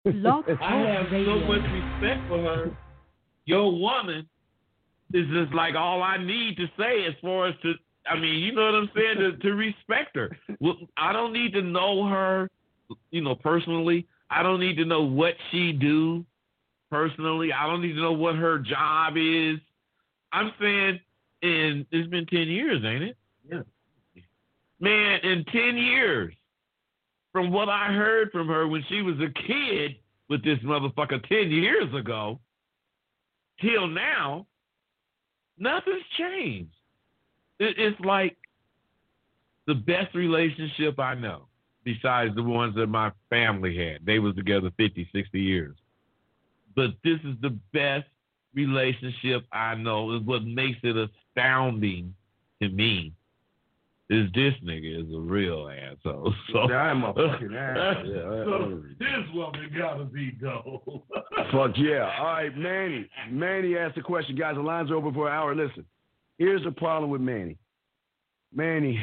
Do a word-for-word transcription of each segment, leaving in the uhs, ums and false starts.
Blog I Talk have so Radio. much respect for her. Your woman is just like all I need to say as far as to, I mean, you know what I'm saying, to, to respect her. Well, I don't need to know her, you know, personally. I don't need to know what she do personally. I don't need to know what her job is. I'm saying, and it's been ten years, ain't it? Yeah. Man, in ten years, from what I heard from her when she was a kid with this motherfucker ten years ago, till now, nothing's changed. It, it's like the best relationship I know, besides the ones that my family had. They was together fifty, sixty years. But this is the best relationship I know. Is what makes it astounding to me. Is this nigga is a real asshole. So yeah, I'm a fucking asshole. Yeah, so this woman gotta be dope. Fuck yeah. All right, Manny. Manny asked the question. Guys, the line's open for an hour. Listen, here's the problem with Manny. Manny,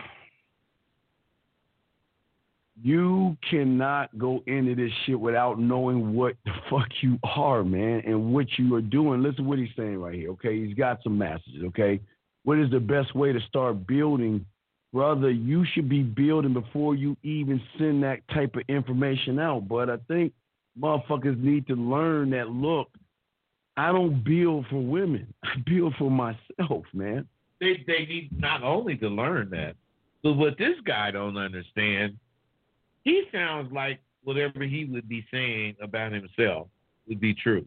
you cannot go into this shit without knowing what the fuck you are, man, and what you are doing. Listen to what he's saying right here, okay? He's got some messages, okay? What is the best way to start building? Brother, you should be building before you even send that type of information out. But I think motherfuckers need to learn that, look, I don't build for women. I build for myself, man. They they need not only to learn that, but what this guy don't understand, he sounds like whatever he would be saying about himself would be true.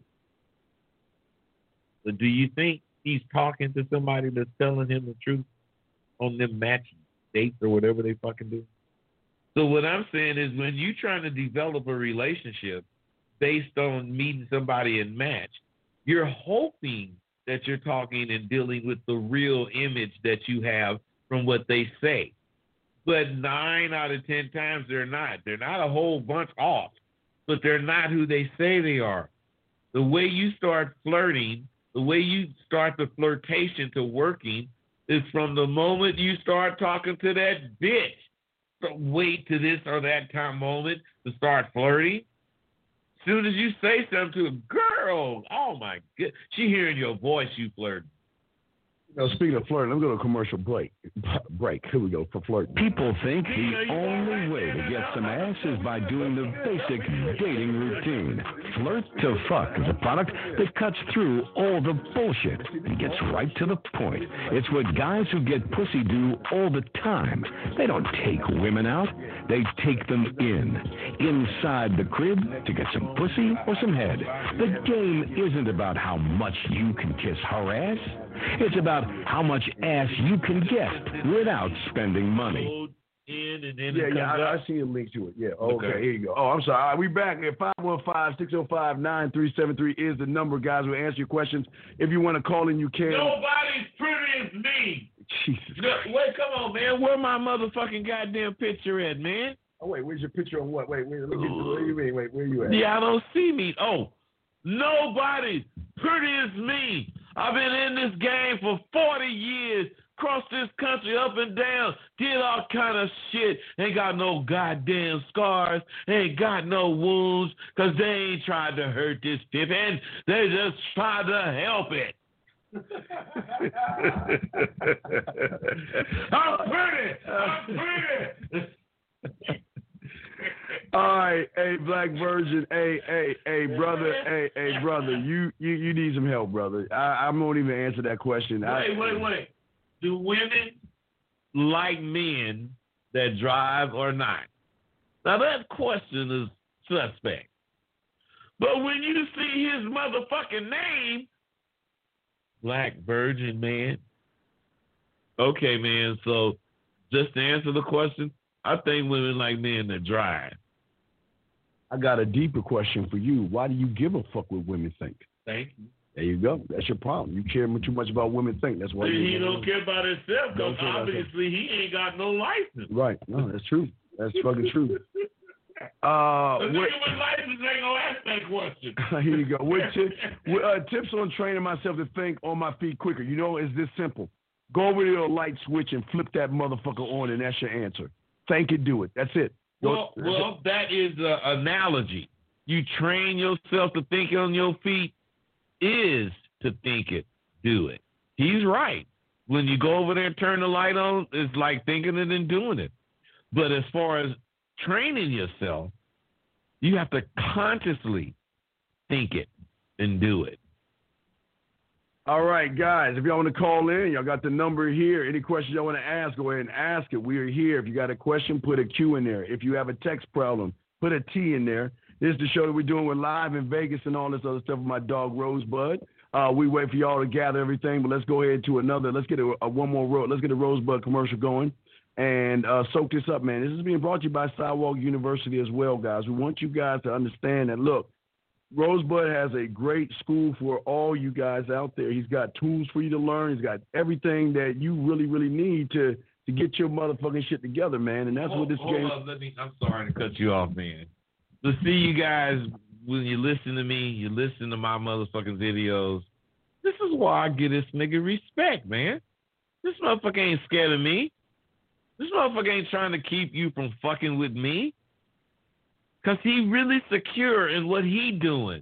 But do you think he's talking to somebody that's telling him the truth on them matching dates or whatever they fucking do? So what I'm saying is when you're trying to develop a relationship based on meeting somebody in match, you're hoping that you're talking and dealing with the real image that you have from what they say. But nine out of ten times they're not. They're not a whole bunch off, but they're not who they say they are. The way you start flirting, the way you start the flirtation to working is from the moment you start talking to that bitch. So wait to this or that time moment to start flirting. As soon as you say something to a girl, oh my God, she hearing your voice, you flirting. You know, speaking of flirting, let's go to a commercial break. Break. Here we go for flirting. People think the only way to get some ass is by doing the basic dating routine. Flirt to Fuck is a product that cuts through all the bullshit and gets right to the point. It's what guys who get pussy do all the time. They don't take women out. They take them in, inside the crib to get some pussy or some head. The game isn't about how much you can kiss her ass. It's about how much ass you can get without spending money. In and then Yeah, it yeah, comes I, up. I see a link to it. Yeah, okay, Okay. here you go. Oh, I'm sorry. All right, we back at five one five, six oh five, nine three seven three is the number, guys. We'll answer your questions. If you want to call in, you can. Nobody's pretty as me. Jesus No, Christ. wait, come on, man. Where my motherfucking goddamn picture at, man? Oh, wait, where's your picture on what? Wait, wait, let me get where you mean? Wait, where you at? Yeah, I don't see me. Oh, nobody pretty as me. I've been in this game for forty years, crossed this country up and down, did all kind of shit, ain't got no goddamn scars, ain't got no wounds, because they ain't tried to hurt this pip, and they just tried to help it. I'm pretty. I'm pretty. All right, hey, Black Virgin, hey, hey, hey, brother, hey, hey, brother, you, you, you need some help, brother. I, I won't even answer that question. Wait, I, wait, wait. Do women like men that drive or not? Now, that question is suspect. But when you see his motherfucking name, Black Virgin Man, okay, man, so just to answer the question, I think women like men that drive. I got a deeper question for you. Why do you give a fuck what women think? Thank you. There you go. That's your problem. You care too much about women think. That's why See, you he don't care about himself Don't because care about obviously he ain't got no license. Right. No, that's true. That's fucking true. Uh, A what, nigga with license ain't gonna ask that question. here you go. What tip, what, uh, tips on training myself to think on my feet quicker? You know, it's this simple. Go over to your light switch and flip that motherfucker on, and that's your answer. Think it, do it. That's it. Well, That's well, it. that is an analogy. you train yourself to think on your feet is to think it, do it. He's right. When you go over there and turn the light on, it's like thinking it and doing it. But as far as training yourself, you have to consciously think it and do it. All right, guys, if y'all want to call in, y'all got the number here. Any questions y'all want to ask, go ahead and ask it. We are here. If you got a question, put a Q in there. If you have a text problem, put a T in there. This is the show that we're doing. We're live in Vegas and all this other stuff with my dog, Rosebud. Uh, we wait for y'all to gather everything, but let's go ahead to another. Let's get a, a one more road. Let's get a Rosebud commercial going and uh, soak this up, man. This is being brought to you by Sidewalk University as well, guys. We want you guys to understand that, look, Rosebud has a great school for all you guys out there. He's got tools for you to learn. He's got everything that you really, really need to, to get your motherfucking shit together, man. And that's hold, what this hold game. Up, let me, I'm sorry to cut you off, man. To see you guys when you listen to me, you listen to my motherfucking videos. This is why I get this nigga respect, man. This motherfucker ain't scared of me. This motherfucker ain't trying to keep you from fucking with me. Because he really secure in what he doing.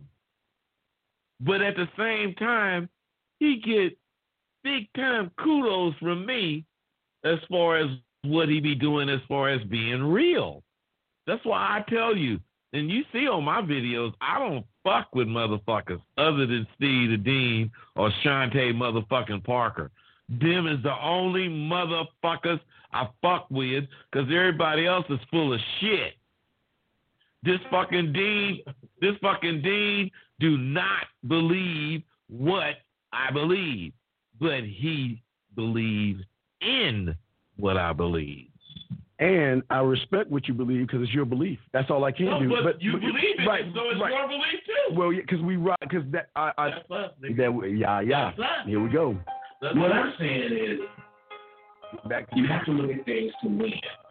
But at the same time, he get big time kudos from me as far as what he be doing as far as being real. That's why I tell you, and you see on my videos, I don't fuck with motherfuckers other than Steve the Dean or Shantae motherfucking Parker. Them is the only motherfuckers I fuck with because everybody else is full of shit. This fucking Dean, this fucking Dean do not believe what I believe, but he believes in what I believe. And I respect what you believe because it's your belief. That's all I can no, do. But, but you but, believe it, right, so it's right. your belief too. Well, yeah, because we rock. Because that I, I That's us, nigga. that yeah yeah. That's us. Here we go. That's What I'm saying is, Back to you have to look at things to win.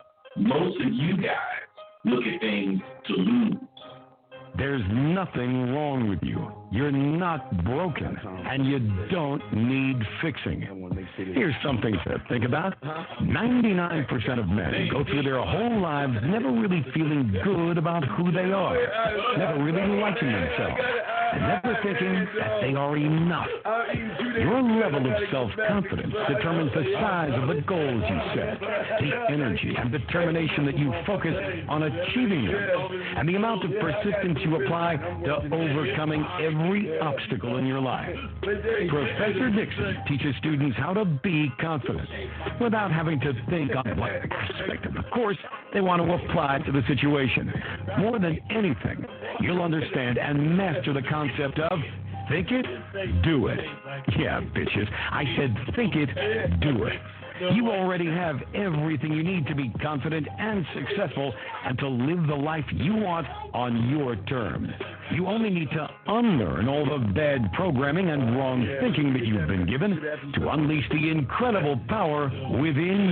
Most of you guys look at things to lose. There's nothing wrong with you. You're not broken, and you don't need fixing. Here's something to think about. ninety-nine percent of men go through their whole lives never really feeling good about who they are, never really liking themselves, and never thinking that they are enough. Your level of self-confidence determines the size of the goals you set, the energy and determination that you focus on achieving them, and the amount of persistence you apply to overcoming every obstacle in your life. Professor Dixon teaches students how to be confident without having to think on what aspect of the course they want to apply to the situation. More than anything, you'll understand and master the concept of think it, do it. Yeah, bitches, I said think it, do it. You already have everything you need to be confident and successful and to live the life you want on your terms. You only need to unlearn all the bad programming and wrong thinking that you've been given to unleash the incredible power within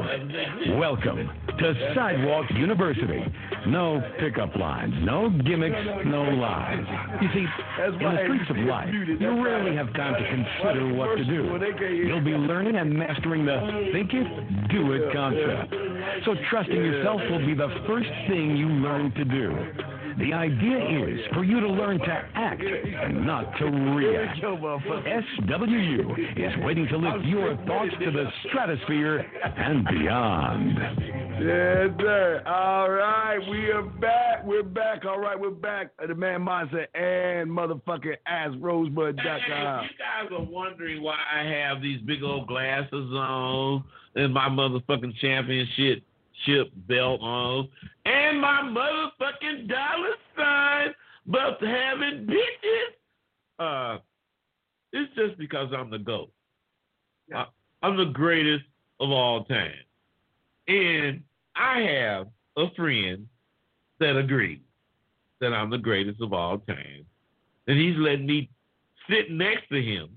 you. Welcome to Sidewalk University. No pickup lines, no gimmicks, no lies. You see, in the streets of life, you rarely have time to consider what to do. You'll be learning and mastering the think it, do it concept. So trusting yourself will be the first thing you learn to do. The idea is for you to learn to act and not to react. S W U is waiting to lift your thoughts to the stratosphere and beyond. Yes, sir. All right, we are back. We're back. All right, we're back. The Man Mindset and motherfucking ass rosebud dot com. Hey, you guys are wondering why I have these big old glasses on and my motherfucking championship ship belt on and my motherfucking dollar sign about having bitches. Uh, it's just because I'm the GOAT. Yeah. I, I'm the greatest of all time. And I have a friend that agrees that I'm the greatest of all time. And he's letting me sit next to him,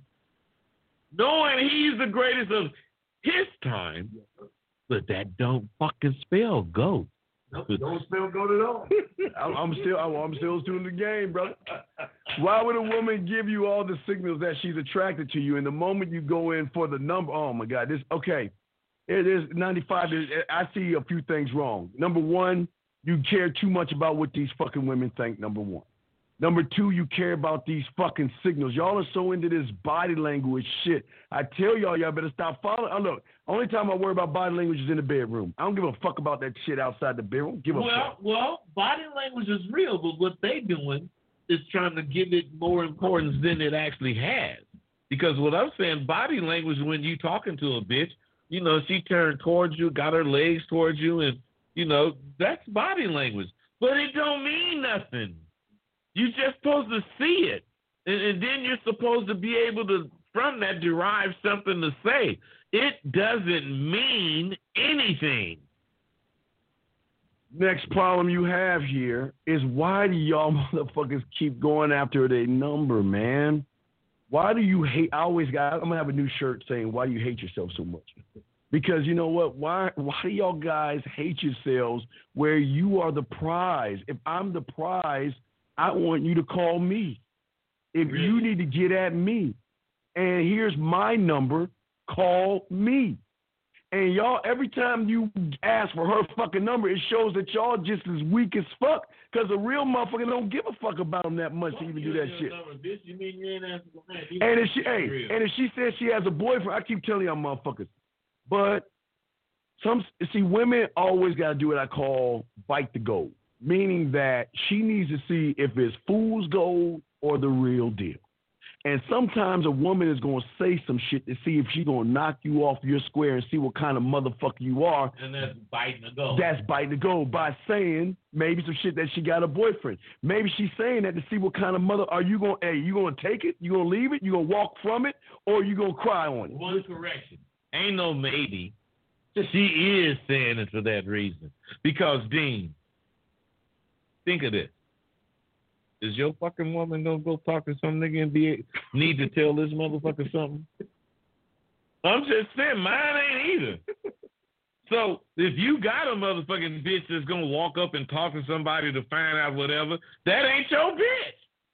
knowing he's the greatest of his time, but that don't fucking spell GOAT. Nope, don't spell GOAT at all. I'm, I'm still, I'm still still in the game, brother. Why would a woman give you all the signals that she's attracted to you, and the moment you go in for the number, oh my God, this okay. It is ninety-five. I see a few things wrong. Number one, you care too much about what these fucking women think, number one. Number two, you care about these fucking signals. Y'all are so into this body language shit. I tell y'all, y'all better stop following. Oh, look, only time I worry about body language is in the bedroom. I don't give a fuck about that shit outside the bedroom. Give a well, fuck. Well, body language is real, but what they doing is trying to give it more importance than it actually has. Because what I'm saying, body language, when you talking to a bitch, you know, she turned towards you, got her legs towards you, and, you know, that's body language. But it don't mean nothing. You're just supposed to see it. And, and then you're supposed to be able to, from that, derive something to say. It doesn't mean anything. Next problem you have here is why do y'all motherfuckers keep going after their number, man? Why do you hate? I always got, I'm going to have a new shirt saying, why do you hate yourself so much? Because you know what? Why why do y'all guys hate yourselves where you are the prize? If I'm the prize, I want you to call me. If really? You need to get at me. And here's my number, call me. And y'all, every time you ask for her fucking number, it shows that y'all just as weak as fuck. Because a real motherfucker don't give a fuck about them that much to even do that shit. Number, bitch. You mean you ain't asking for that? And if she, hey, and if she says she has a boyfriend, I keep telling y'all motherfuckers. But some see, women always got to do what I call bite the gold, meaning that she needs to see if it's fool's gold or the real deal. And sometimes a woman is going to say some shit to see if she's going to knock you off your square and see what kind of motherfucker you are. And that's biting the gold. That's biting the gold by saying maybe some shit that she got a boyfriend. Maybe she's saying that to see what kind of mother are you going to, hey, you going to take it? You going to leave it? You going to walk from it? Or you going to cry on it? One correction. Ain't no maybe. She is saying it for that reason. Because, Dean, think of this. Is your fucking woman gonna go talk to some nigga and be need to tell this motherfucker something? I'm just saying, mine ain't either. So if you got a motherfucking bitch that's gonna walk up and talk to somebody to find out whatever, that ain't your bitch.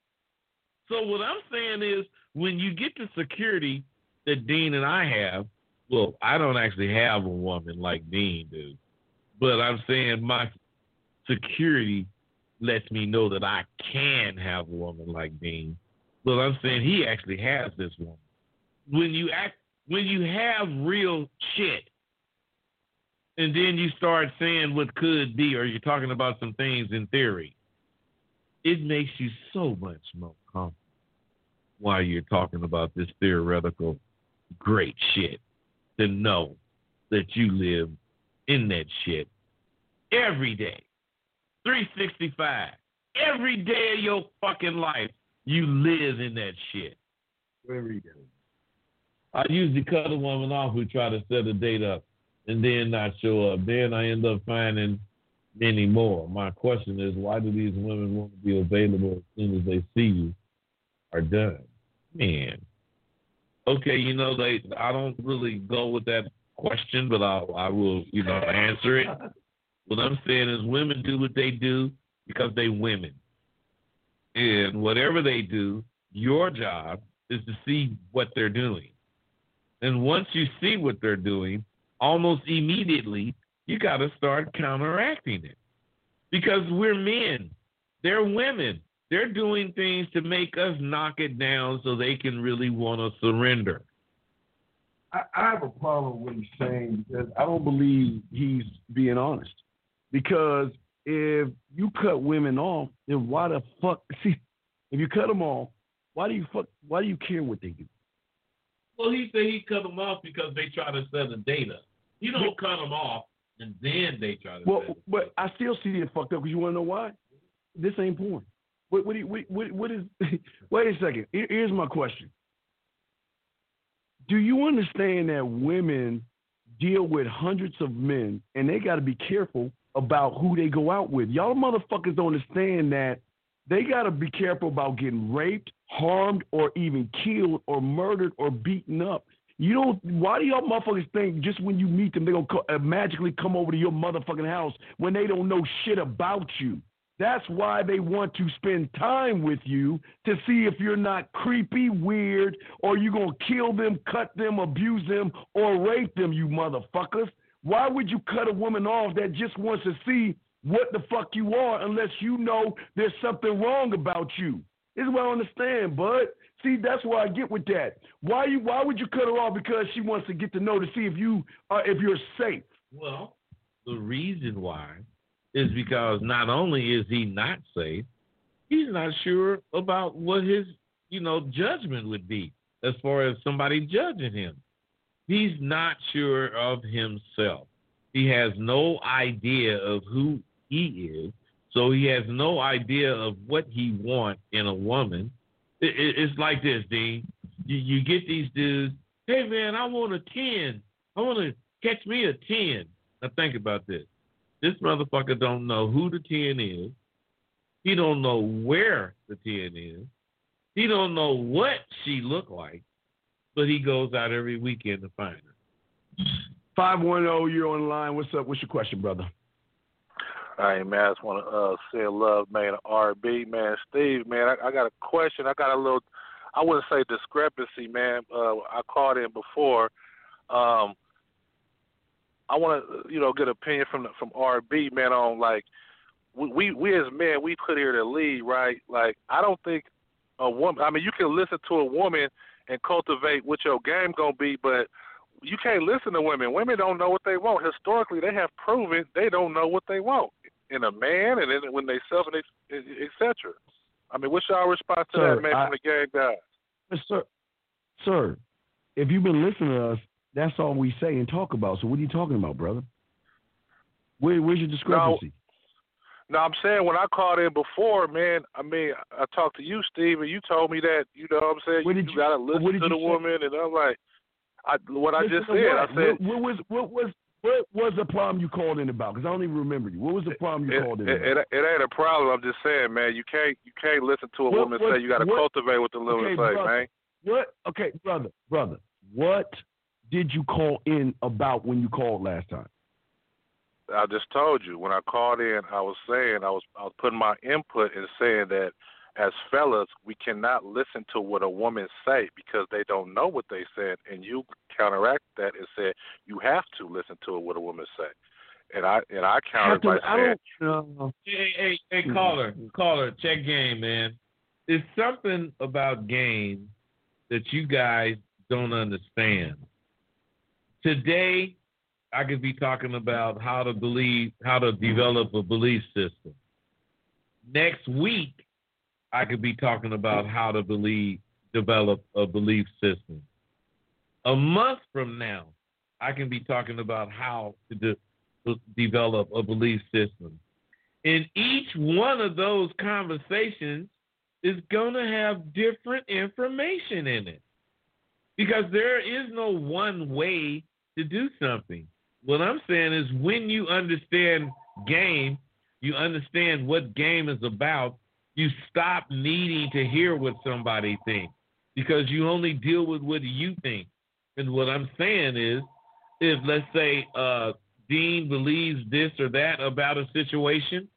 So what I'm saying is, when you get the security that Dean and I have, well, I don't actually have a woman like Dean do, but I'm saying my security lets me know that I can have a woman like Dean. But I'm saying he actually has this woman. When you act, when you have real shit, and then you start saying what could be, or you're talking about some things in theory, it makes you so much more comfortable while you're talking about this theoretical great shit, to know that you live in that shit every day. three sixty-five. Every day of your fucking life, you live in that shit. Every day. I usually cut a woman off who try to set a date up and then not show up. Then I end up finding many more. My question is, why do these women want to be available as soon as they see you are done? Man. Okay, you know, they. I don't really go with that question, but I, I will, you know, answer it. What I'm saying is, women do what they do because they women. And whatever they do, your job is to see what they're doing. And once you see what they're doing, almost immediately, you got to start counteracting it. Because we're men. They're women. They're doing things to make us knock it down so they can really want to surrender. I, I have a problem with what he's saying because I don't believe he's being honest. Because if you cut women off, then why the fuck? See, if you cut them off, why do you fuck? Why do you care what they do? Well, he said he cut them off because they try to set a date up. You don't well, cut them off and then they try to. Well, set it but I still see it fucked up because you want to know why? This ain't porn. What? What? What? What, what is? Wait a second. Here, here's my question. Do you understand that women deal with hundreds of men and they got to be careful about who they go out with? Y'all motherfuckers don't understand that they got to be careful about getting raped, harmed, or even killed or murdered or beaten up. You don't, why do y'all motherfuckers think just when you meet them, they're going to co- uh, magically come over to your motherfucking house when they don't know shit about you? That's why they want to spend time with you to see if you're not creepy, weird, or you're going to kill them, cut them, abuse them, or rape them, you motherfuckers. Why would you cut a woman off that just wants to see what the fuck you are unless you know there's something wrong about you. This is what I understand, bud. See, that's why I get with that. Why you? Why would you cut her off? Because she wants to get to know to see if you uh, if you're safe. Well, the reason why is because not only is he not safe, he's not sure about what his, you know, judgment would be as far as somebody judging him. He's not sure of himself. He has no idea of who he is, so he has no idea of what he wants in a woman. It, it, it's like this, Dean. You, you get these dudes, hey, man, I want a ten. I want to catch me a ten. Now think about this. This motherfucker don't know who the ten is. He don't know where the ten is. He don't know what she look like, but he goes out every weekend to find her. five one zero, you're on the line. What's up? What's your question, brother? All right, man. I just want to uh, say love, man, to R B, man. Steve, man, I, I got a question. I got a little, I wouldn't say discrepancy, man. Uh, I called in before. Um, I want to, you know, get an opinion from from R B, man, on, like, we, we, we as men, we put here to lead, right? Like, I don't think a woman, I mean, you can listen to a woman and cultivate what your game going to be, but you can't listen to women. Women don't know what they want. Historically, they have proven they don't know what they want in a man and in, when they self and et cetera. I mean, what's y'all response to Sir, that, man, I, from the game guys? Sir, sir, if you've been listening to us, that's all we say and talk about. So what are you talking about, brother? Where, where's your discrepancy? No, no, I'm saying when I called in before, man, I mean, I talked to you, Steve, and you told me that, you know what I'm saying, you, you got to listen to the say? woman, and I'm like, I, what I just said, what? I said. What, what was what was what was the problem you called in about? Because I don't even remember you. What was the problem you it, called in it, about? It, it ain't a problem. I'm just saying, man. You can't you can't listen to a what, woman what, say. You got to cultivate what the woman okay, say, brother, man. What? Okay, brother, brother. What did you call in about when you called last time? I just told you when I called in. I was saying I was I was putting my input in saying that as fellas, we cannot listen to what a woman say because they don't know what they said, and you counteract that and said you have to listen to what a woman say. And I and I countered by saying, uh, hey, hey, hey, caller, caller, check game, man. There's something about game that you guys don't understand. Today, I could be talking about how to believe, how to develop a belief system. Next week, I could be talking about how to believe, develop a belief system. A month from now, I can be talking about how to de- develop a belief system. And each one of those conversations is going to have different information in it because there is no one way to do something. What I'm saying is when you understand game, you understand what game is about, you stop needing to hear what somebody thinks because you only deal with what you think. And what I'm saying is, if let's say uh, Dean believes this or that about a situation,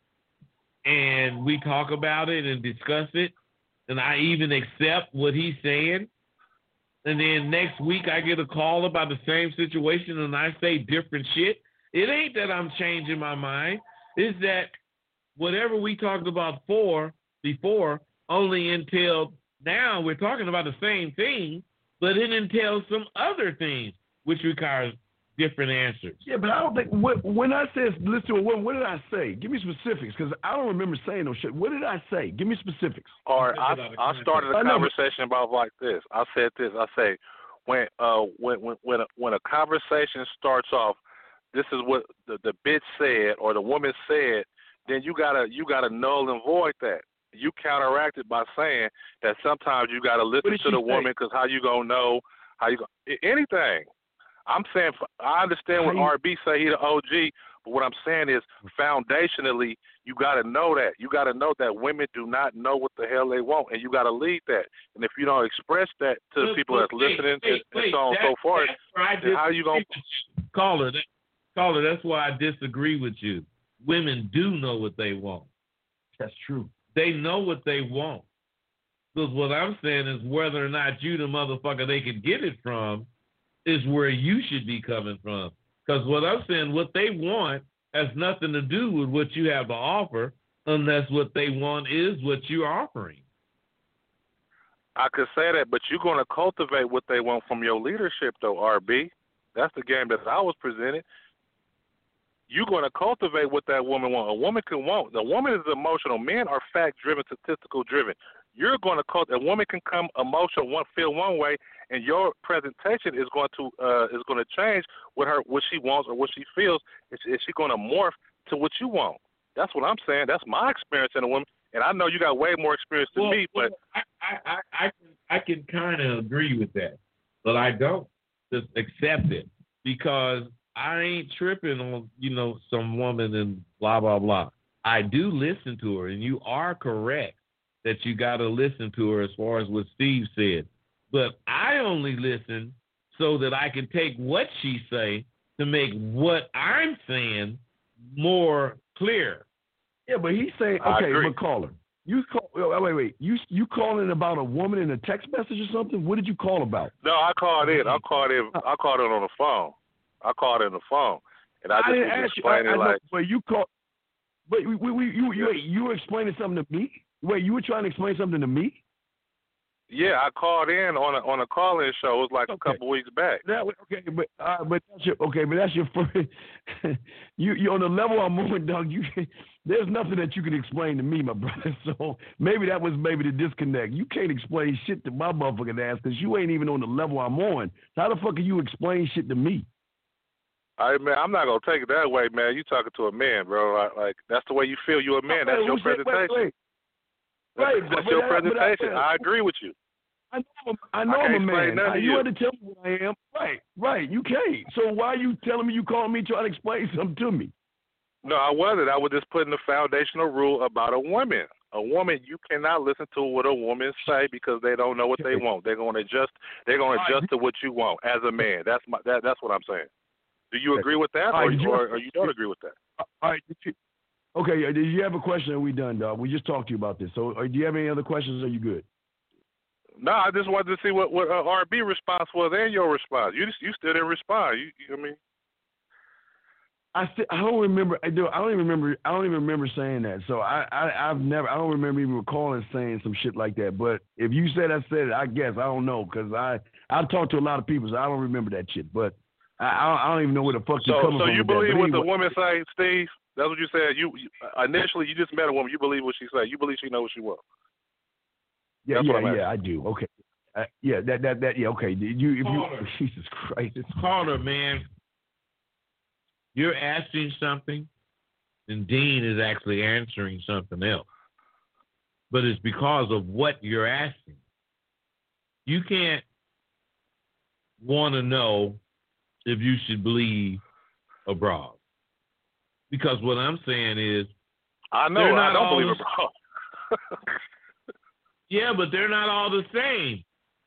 and we talk about it and discuss it, and I even accept what he's saying, and then next week I get a call about the same situation and I say different shit, it ain't that I'm changing my mind. It's that whatever we talked about for before only entailed, now we're talking about the same thing, but it entails some other things, which requires different answers. Yeah, but I don't think, what, when I said listen to a woman, what did I say? Give me specifics, because I don't remember saying no shit. What did I say? Give me specifics. Or I, I started a conversation about like this. I said this. I say, when uh when when when a, when a conversation starts off, this is what the, the bitch said or the woman said, then you gotta you gotta null and void that. You counteract it by saying that sometimes you got to listen to the woman because how you going to know, how you go, anything. I'm saying, I understand what R B say, he the O G, but what I'm saying is foundationally, you got to know that. You got to know that women do not know what the hell they want, and you got to lead that. And if you don't express that to the people that's wait, listening wait, and, wait, and so on and so forth, then how you going to... Caller, that, caller, that's why I disagree with you. Women do know what they want. That's true. They know what they want. Because what I'm saying is whether or not you the motherfucker they could get it from is where you should be coming from. Because what I'm saying, what they want has nothing to do with what you have to offer unless what they want is what you're offering. I could say that, but you're going to cultivate what they want from your leadership, though, R B. That's the game that I was presented. You're going to cultivate what that woman wants. A woman can want. The woman is emotional. Men are fact-driven, statistical-driven. You're going to cultivate. A woman can come emotional, one feel one way, and your presentation is going to uh, is going to change what her what she wants or what she feels. Is, is she going to morph to what you want? That's what I'm saying. That's my experience in a woman, and I know you got way more experience than well, me. But well, I, I, I, I can I can kind of agree with that, but I don't just accept it because I ain't tripping on, you know, some woman and blah, blah, blah. I do listen to her, and you are correct that you got to listen to her as far as what Steve said. But I only listen so that I can take what she say to make what I'm saying more clear. Yeah, but he's saying, okay, but caller, you call, wait, wait, you you calling about a woman in a text message or something? What did you call about? No, I called in. I called in. I called in on the phone. I called in on the phone, and I, I just didn't was ask explaining you. I, I like, know, but you called. But we, we, you, you, wait, you were explaining something to me. Wait, you were trying to explain something to me? Yeah, I called in on a on a call-in show. It was like okay. a couple weeks back. That okay, but uh, but that's your okay, but that's your first. you you on the level I'm on, Doug. You there's nothing that you can explain to me, my brother. So maybe that was maybe the disconnect. You can't explain shit to my motherfucking ass because you ain't even on the level I'm on. So how the fuck can you explain shit to me? All right, man, I'm not gonna take it that way, man. You talking to a man, bro? Like, like that's the way you feel. You're a man. That's your presentation. Wait, wait. Right, that's but your that, presentation. But I, I agree with you. I know, I know I I'm a man. I, you you. had to tell me what I am. Right, right. You can't. So why are you telling me you calling me trying to explain something to me? No, I wasn't. I was just putting the foundational rule about a woman. A woman, you cannot listen to what a woman say because they don't know what they want. They're going to adjust. They're going to adjust to what you want as a man. That's my. That, that's what I'm saying. Do you agree with that, or, right, you, or, or you don't agree with that? All right. Okay. Did you have a question? Are we done, dog? We just talked to you about this. So, uh, do you have any other questions? Or are you good? No, I just wanted to see what what uh, R B response was and your response. You just, you still didn't respond. You, you I mean. I st- I don't remember. I do. I don't even remember. I don't even remember saying that. So I, I I've never. I don't remember even recalling saying some shit like that. But if you said I said it, I guess I don't know because I I talked to a lot of people, so I don't remember that shit. But I I don't even know where the fuck so, you're coming so from. So you with believe that. what anyway, the woman say, Steve? That's what you said. You, you initially you just met a woman. You believe what she said. You believe she knows what she wants. Yeah, That's yeah, yeah. I do. Okay. Uh, yeah, that that that. Yeah, okay. Did you? If Carter. you Jesus Christ, it's Carter, man. You're asking something, and Dean is actually answering something else. But it's because of what you're asking. You can't want to know if you should believe abroad. Because what I'm saying is, I know I don't believe the, abroad. Yeah, but they're not all the same.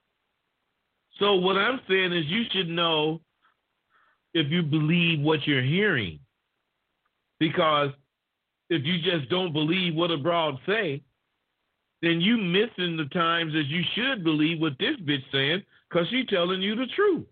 So what I'm saying is you should know if you believe what you're hearing. Because if you just don't believe what abroad say, then you missing the times that you should believe what this bitch saying because she's telling you the truth.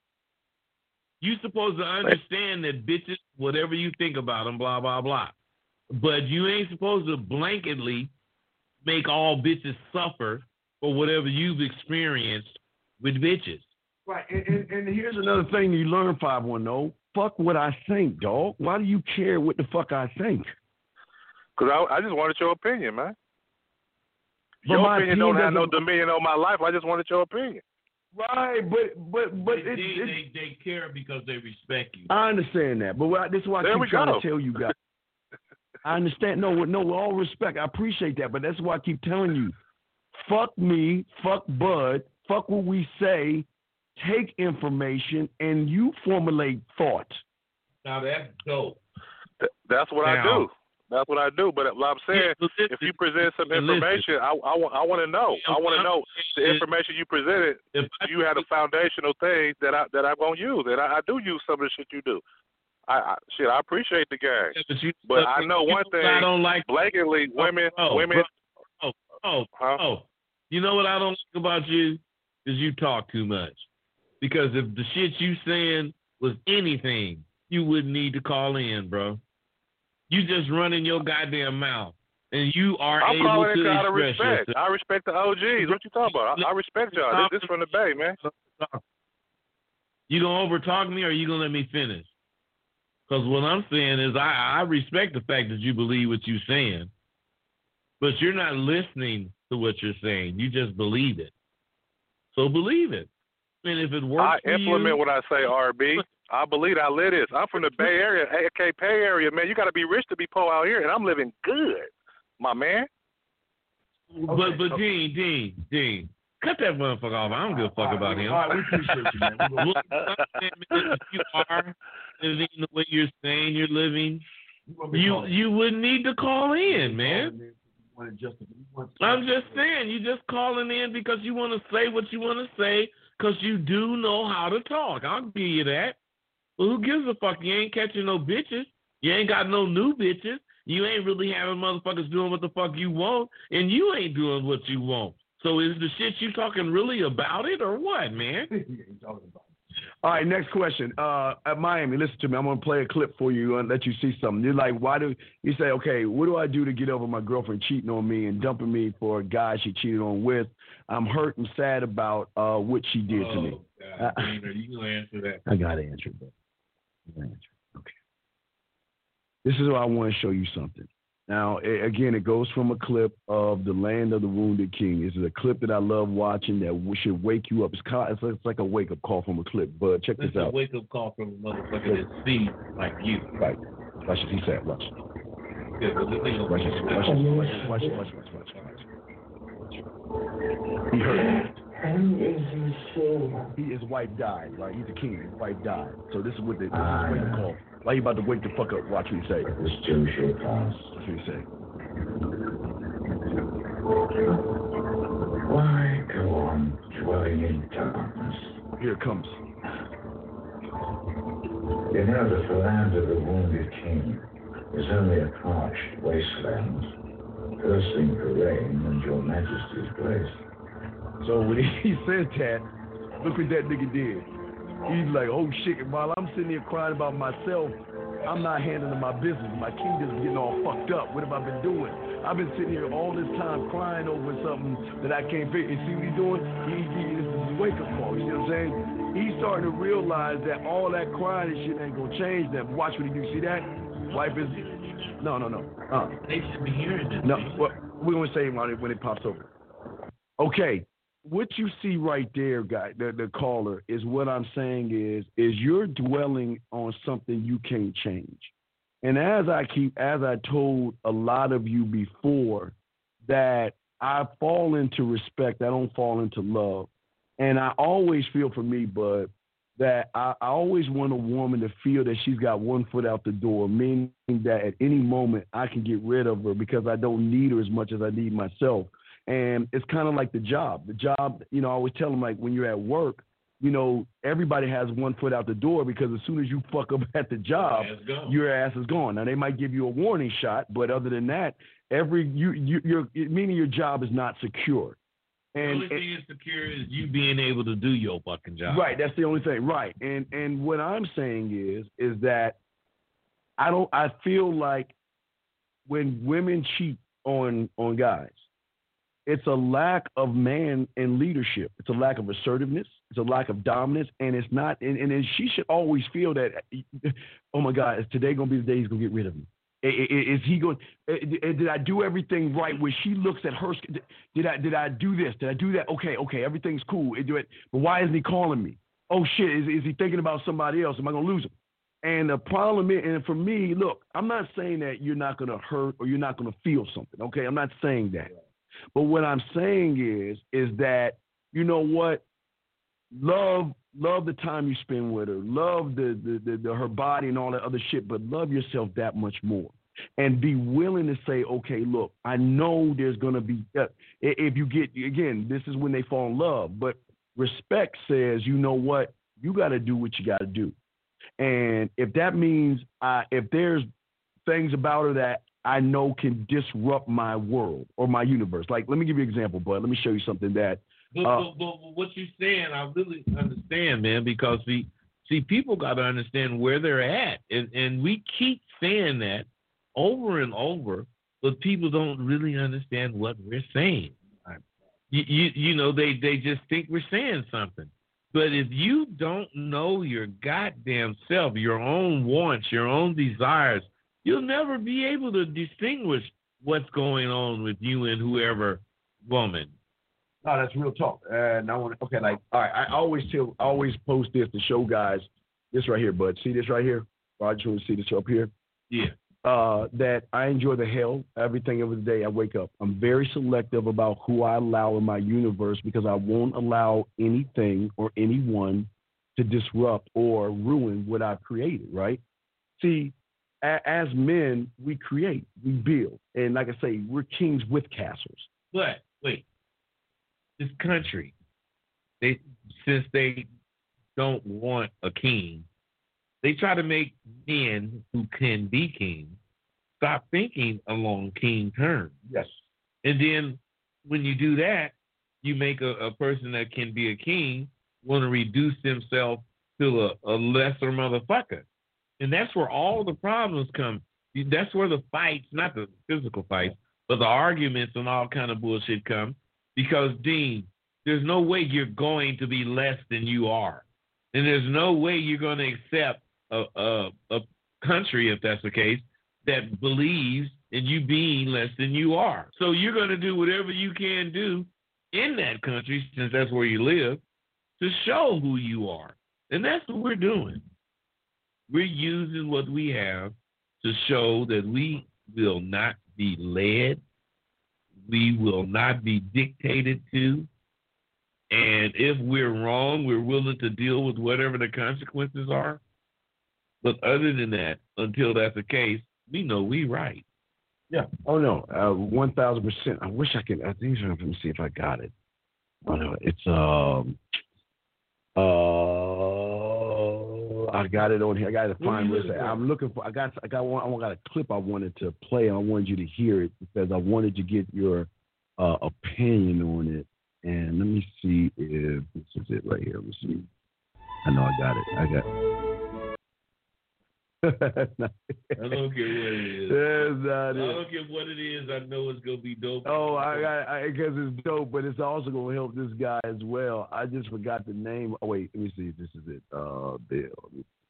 You supposed to understand that bitches, whatever you think about them, blah, blah, blah. But you ain't supposed to blanketly make all bitches suffer for whatever you've experienced with bitches. Right, and, and, and here's another thing you learn, five one zero. Fuck what I think, dog. Why do you care what the fuck I think? Because I, I just wanted your opinion, man. But your my opinion opinion don't have no doesn't- dominion on my life. I just wanted your opinion. Right, but but but they, it, they, it, they, they care because they respect you. I understand that, but what, this is why I There keep we trying go. to tell you guys. I understand. No, with no, with all respect, I appreciate that, but that's why I keep telling you, fuck me, fuck Bud, fuck what we say. Take information and you formulate thought. Now that's dope. Th- That's what now, I do. That's what I do. But what I'm saying, yeah, listen, if you present some listen, information, I, I, want, I want to know. I want to know the information you presented. If You had a foundational thing that I that I'm gonna use, and I, I do use some of the shit you do. I, I shit, I appreciate the game, but, you, but I know one thing. I don't like blatantly women, oh, women. Oh, oh, huh? oh. You know what I don't like about you is you talk too much. Because if the shit you saying was anything, you wouldn't need to call in, bro. You just running your goddamn mouth. And you are I'm able calling to it out of express respect. yourself. I respect the O Gs. What you talking about? I, I respect y'all. This, this from the Bay, man. You gonna overtalk me, or you gonna let me finish? Because what I'm saying is, I, I respect the fact that you believe what you're saying, but you're not listening to what you're saying. You just believe it. So believe it. And if it works, I implement you, what I say, R B. I believe I live this. I'm from the Bay Area, A K Bay Area, man. You got to be rich to be poor out here, and I'm living good, my man. But Okay, but okay. Dean, Dean, Dean, cut that motherfucker off. I don't give a fuck All right, about him. All right, we appreciate you, man. We're What I'm saying is, if you are living the way you're saying you're living, gonna you you wouldn't need to call in, man. I'm just saying, you just calling in because you want to say what you want to say because you do know how to talk. I'll give you that. But who gives a fuck? You ain't catching no bitches. You ain't got no new bitches. You ain't really having motherfuckers doing what the fuck you want, and you ain't doing what you want. So is the shit you talking really about it or what, man? All right, next question. Uh, at Miami, listen to me. I'm gonna play a clip for you and let you see something. You're like, why do you say, okay, what do I do to get over my girlfriend cheating on me and dumping me for a guy she cheated on with? I'm hurt and sad about uh, what she did oh, to me. God, Dean, are you gonna answer that? I gotta answer it, bro. I gotta answer it. Okay. This is where I want to show you something. Now, it, again, it goes from a clip of The Land of the Wounded King. This is a clip that I love watching that should wake you up. It's, kind of, it's like a wake-up call from a clip, but check This this out. It's a wake-up call from a motherfucker that sees like you. Right. Watch it. He said, watch it. Yeah, but this ain't Watch it. Watch it. Watch it. Watch it. Watch it. Watch it. Watch it. He heard it. He, his wife died, right? He's a king. His wife died. So this is what the, this is wake-up call. Why you about to wake the fuck up? Watch what he say. This too shall pass. Watch what he say. Why go on dwelling in darkness? Here it comes. You know that the land of the wounded king is only a parched wasteland, thirsting for rain and your majesty's grace. So when he, he says that, look what that nigga did. He's like, oh shit, while I'm sitting here crying about myself, I'm not handling my business. My kingdom's getting all fucked up. What have I been doing? I've been sitting here all this time crying over something that I can't figure. You see what he's doing? He, he, this is his wake-up call. You see what I'm saying? He's starting to realize that all that crying and shit ain't gonna change that. Watch what he do. See that? Wife is... No, no, no. Uh, They should be hearing this. no, well, we're gonna say when it, when it pops over. Okay. What you see right there, guy, the, the caller, is what I'm saying is, is you're dwelling on something you can't change. And as I keep, as I told a lot of you before, that I fall into respect, I don't fall into love. And I always feel for me, Bud, that I, I always want a woman to feel that she's got one foot out the door, meaning that at any moment I can get rid of her because I don't need her as much as I need myself. And it's kind of like the job. The job, you know, I always tell them, like, when you're at work, you know, everybody has one foot out the door because as soon as you fuck up at the job, your ass is gone. Now, they might give you a warning shot, but other than that, every you, you you're meaning your job is not secure. And, the only thing is secure is you being able to do your fucking job. Right, that's the only thing. Right. And and what I'm saying is is that I don't I feel like when women cheat on on guys, it's a lack of man and leadership. It's a lack of assertiveness. It's a lack of dominance. And it's not, and, and she should always feel that, oh my God, is today going to be the day he's going to get rid of me? Is he going, did I do everything right? Where she looks at her, did I, did I do this? Did I do that? Okay, okay, everything's cool. But why isn't he calling me? Oh shit, is, is he thinking about somebody else? Am I going to lose him? And the problem is, and for me, look, I'm not saying that you're not going to hurt or you're not going to feel something, okay? I'm not saying that. But what I'm saying is, is that, you know what, love, love the time you spend with her, love the, the, the, the her body and all that other shit, but love yourself that much more, and be willing to say, okay, look, I know there's gonna be, uh, if you get, again, this is when they fall in love, but respect says, you know what, you got to do what you got to do, and if that means, uh, if there's things about her that I know can disrupt my world or my universe. Like, let me give you an example, bud. Let me show you something that. But, uh, but, but what you're saying, I really understand, man, because see, see, people got to understand where they're at, and and we keep saying that, over and over, but people don't really understand what we're saying. You, you, you know, they, they just think we're saying something. But if you don't know your goddamn self, your own wants, your own desires, you'll never be able to distinguish what's going on with you and whoever woman. No, that's real talk. And I want to, okay, like, all right, I always tell, I always post this to show guys, this right here, bud. See this right here? Oh, I just want to see this up here. Yeah. Uh, that I enjoy the hell everything every day I wake up. I'm very selective about who I allow in my universe because I won't allow anything or anyone to disrupt or ruin what I've created, right? See, a- as men, we create, we build. And like I say, we're kings with castles. But, wait, this country, they since they don't want a king, they try to make men who can be kings stop thinking along king terms. Yes. And then when you do that, you make a, a person that can be a king want to reduce himself to a, a lesser motherfucker. And that's where all the problems come. That's where the fights, not the physical fights, but the arguments and all kind of bullshit come. Because, Dean, there's no way you're going to be less than you are. And there's no way you're going to accept a, a, a country, if that's the case, that believes in you being less than you are. So you're going to do whatever you can do in that country, since that's where you live, to show who you are. And that's what we're doing. We're using what we have to show that we will not be led, we will not be dictated to, and if we're wrong, we're willing to deal with whatever the consequences are. But other than that, until that's the case, we know we right. Yeah. Oh, no. Uh, one thousand percent. I wish I could. I think, let me see if I got it. Oh, no. It's, um, uh, I got it on here. I got to find where it's at. I'm looking for, I got, I got one, I got a clip I wanted to play. I wanted you to hear it because I wanted to get your uh, opinion on it. And let me see if this is it right here. Let me see. I know I got it. I got it. I don't care what it is. That's not I it. don't care what it is. I know it's gonna be dope. Oh, I got because it's dope, but it's also gonna help this guy as well. I just forgot the name. Oh wait, let me see if this is it. Uh, Bill.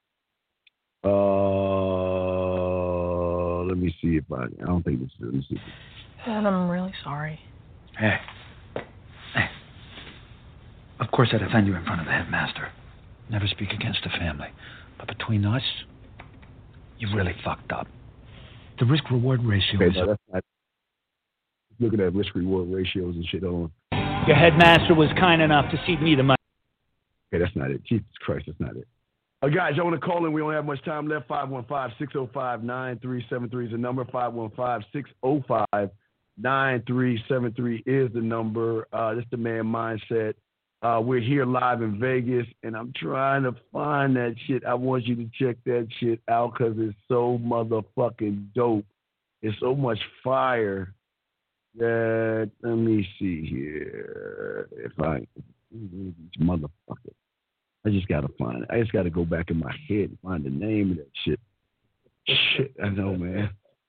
Uh, let me see if I. I don't think this is it. Let me see. Dad, I'm really sorry. Hey. Hey. Of course I defend you in front of the headmaster. Never speak against the family. But between us, you really fucked up. The risk-reward ratio Okay, is... no, that's not, look at that risk-reward ratios and shit on. Your headmaster was kind enough to cede me the money. Okay, that's not it. Jesus Christ, that's not it. Uh, guys, y'all want to call in? We don't have much time left. five one five, six oh five, nine three seven three is the number. five one five, six oh five, nine three seven three is the number. Uh, this is the Man Mindset. Uh, we're here live in Vegas, and I'm trying to find that shit. I want you to check that shit out because it's so motherfucking dope. It's so much fire that, let me see here. If I, motherfucker. I just got to find it. I just got to go back in my head and find the name of that shit. Shit, I know, man.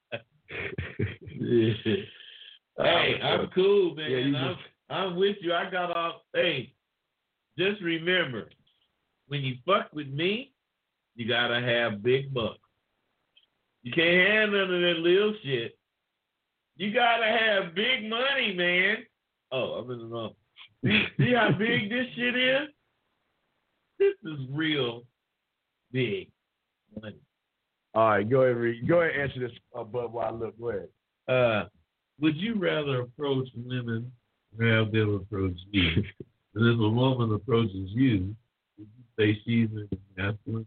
Hey, I'm cool, man. Yeah, you I'm, just... I'm with you. I got off. Hey, just remember, when you fuck with me, you gotta have big bucks. You can't have none of that little shit. You gotta have big money, man. Oh, I'm in the wrong. See, see how big this shit is? This is real big money. All right, go ahead, Reed. Go ahead and answer this, uh, Bud, while I look. Go ahead. Uh, would you rather approach women or have them approach you? And if a woman approaches you, would you say she's in the masculine?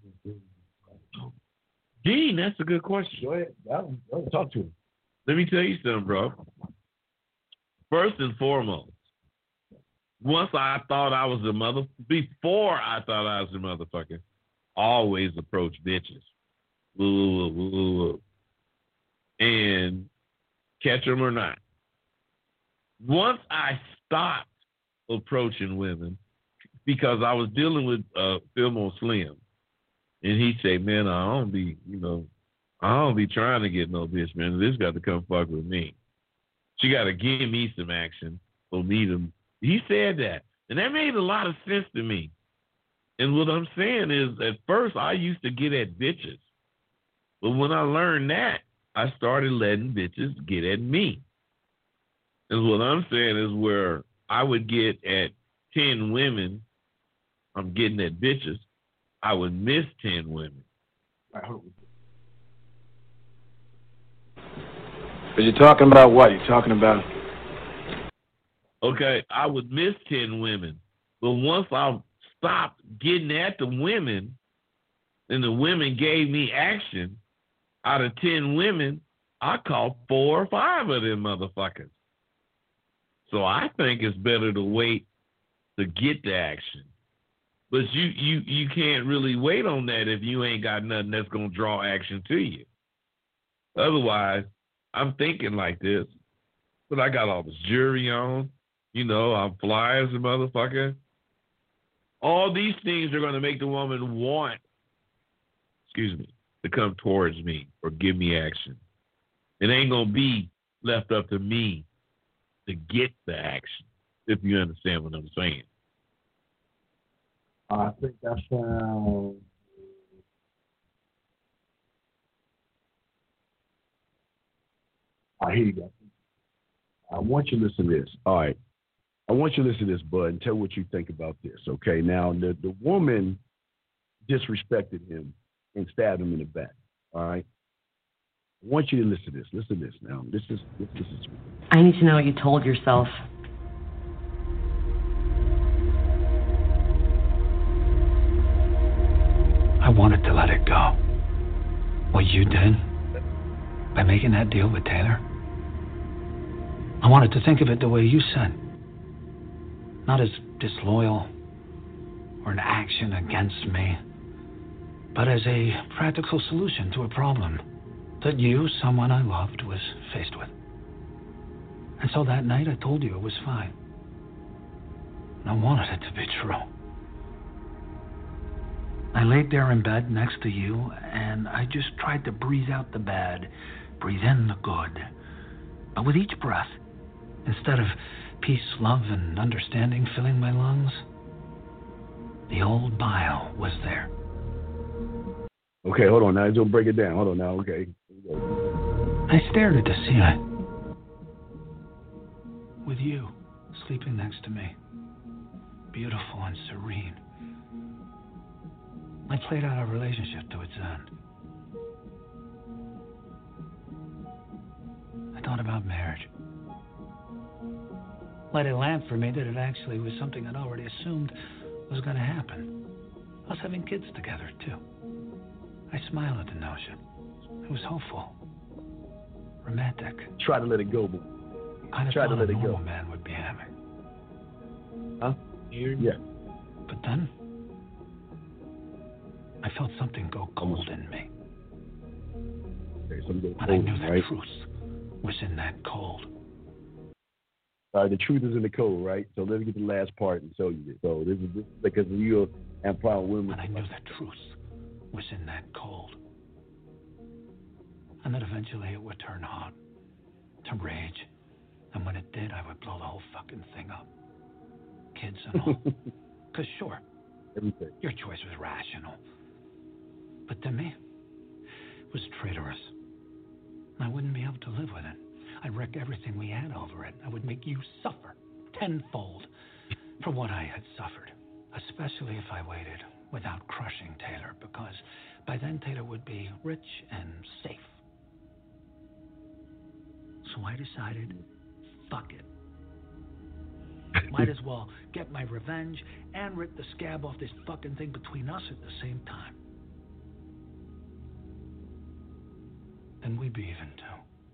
Dean, that's a good question. Go ahead. I'll, I'll talk to him. Let me tell you something, bro. First and foremost, once I thought I was a mother, before I thought I was a motherfucker, always approach bitches. Woo, woo, woo, woo, woo. And catch them or not. Once I stopped approaching women, because I was dealing with uh, Philmo Slim, and he'd say, man, I don't be, you know, I don't be trying to get no bitch, man. This got to come fuck with me. She got to give me some action for me to. He said that, and that made a lot of sense to me. And what I'm saying is, at first I used to get at bitches, but when I learned that, I started letting bitches get at me. And what I'm saying is, where I would get at ten women, I'm getting at bitches. I would miss ten women. I hope. But you're talking about what? You're talking about? Okay, I would miss ten women. But once I stopped getting at the women and the women gave me action, out of ten women, I caught four or five of them motherfuckers. So I think it's better to wait to get the action. But you, you, you can't really wait on that if you ain't got nothing that's going to draw action to you. Otherwise, I'm thinking like this, but I got all this jewelry on. You know, I'm fly as a motherfucker. All these things are going to make the woman want, excuse me, to come towards me or give me action. It ain't going to be left up to me to get the action, if you understand what I'm saying. I think that sounds. I hear you guys. I want you to listen to this. All right. I want you to listen to this, Bud, and tell what you think about this. Okay. Now, the, the woman disrespected him and stabbed him in the back. All right. I want you to listen to this. Listen to this now. This is this, this is. I need to know what you told yourself. I wanted to let it go. What you did by making that deal with Taylor. I wanted to think of it the way you said. Not as disloyal or an action against me, but as a practical solution to a problem that you, someone I loved, was faced with. And so that night I told you it was fine. And I wanted it to be true. I laid there in bed next to you, and I just tried to breathe out the bad, breathe in the good. But with each breath, instead of peace, love, and understanding filling my lungs, the old bile was there. Okay, hold on now. Don't break it down. Hold on now. Okay. I stared at the ceiling. With you sleeping next to me, beautiful and serene. I played out our relationship to its end. I thought about marriage. Let it land for me that it actually was something I'd already assumed was going to happen. Us having kids together, too. I smiled at the notion. It was hopeful. Romantic. Try to let it go, but kind of try to let a it normal go. man would be having. Huh? Yeah. But then I felt something go cold in me. Okay, something and I knew cold, the right? truth was in that cold. All right, the truth is in the cold, right? So let's get the last part and show you this. So this is this is because you and problem women. And I knew the truth was in that cold. And that eventually it would turn hot, to rage. And when it did, I would blow the whole fucking thing up. Kids and all. Because sure, everything. Your choice was rational. But to me, it was traitorous. And I wouldn't be able to live with it. I'd wreck everything we had over it. I would make you suffer tenfold for what I had suffered. Especially if I waited without crushing Taylor, because by then Taylor would be rich and safe. So I decided, fuck it. Might as well get my revenge and rip the scab off this fucking thing between us at the same time. Then we'd be even too.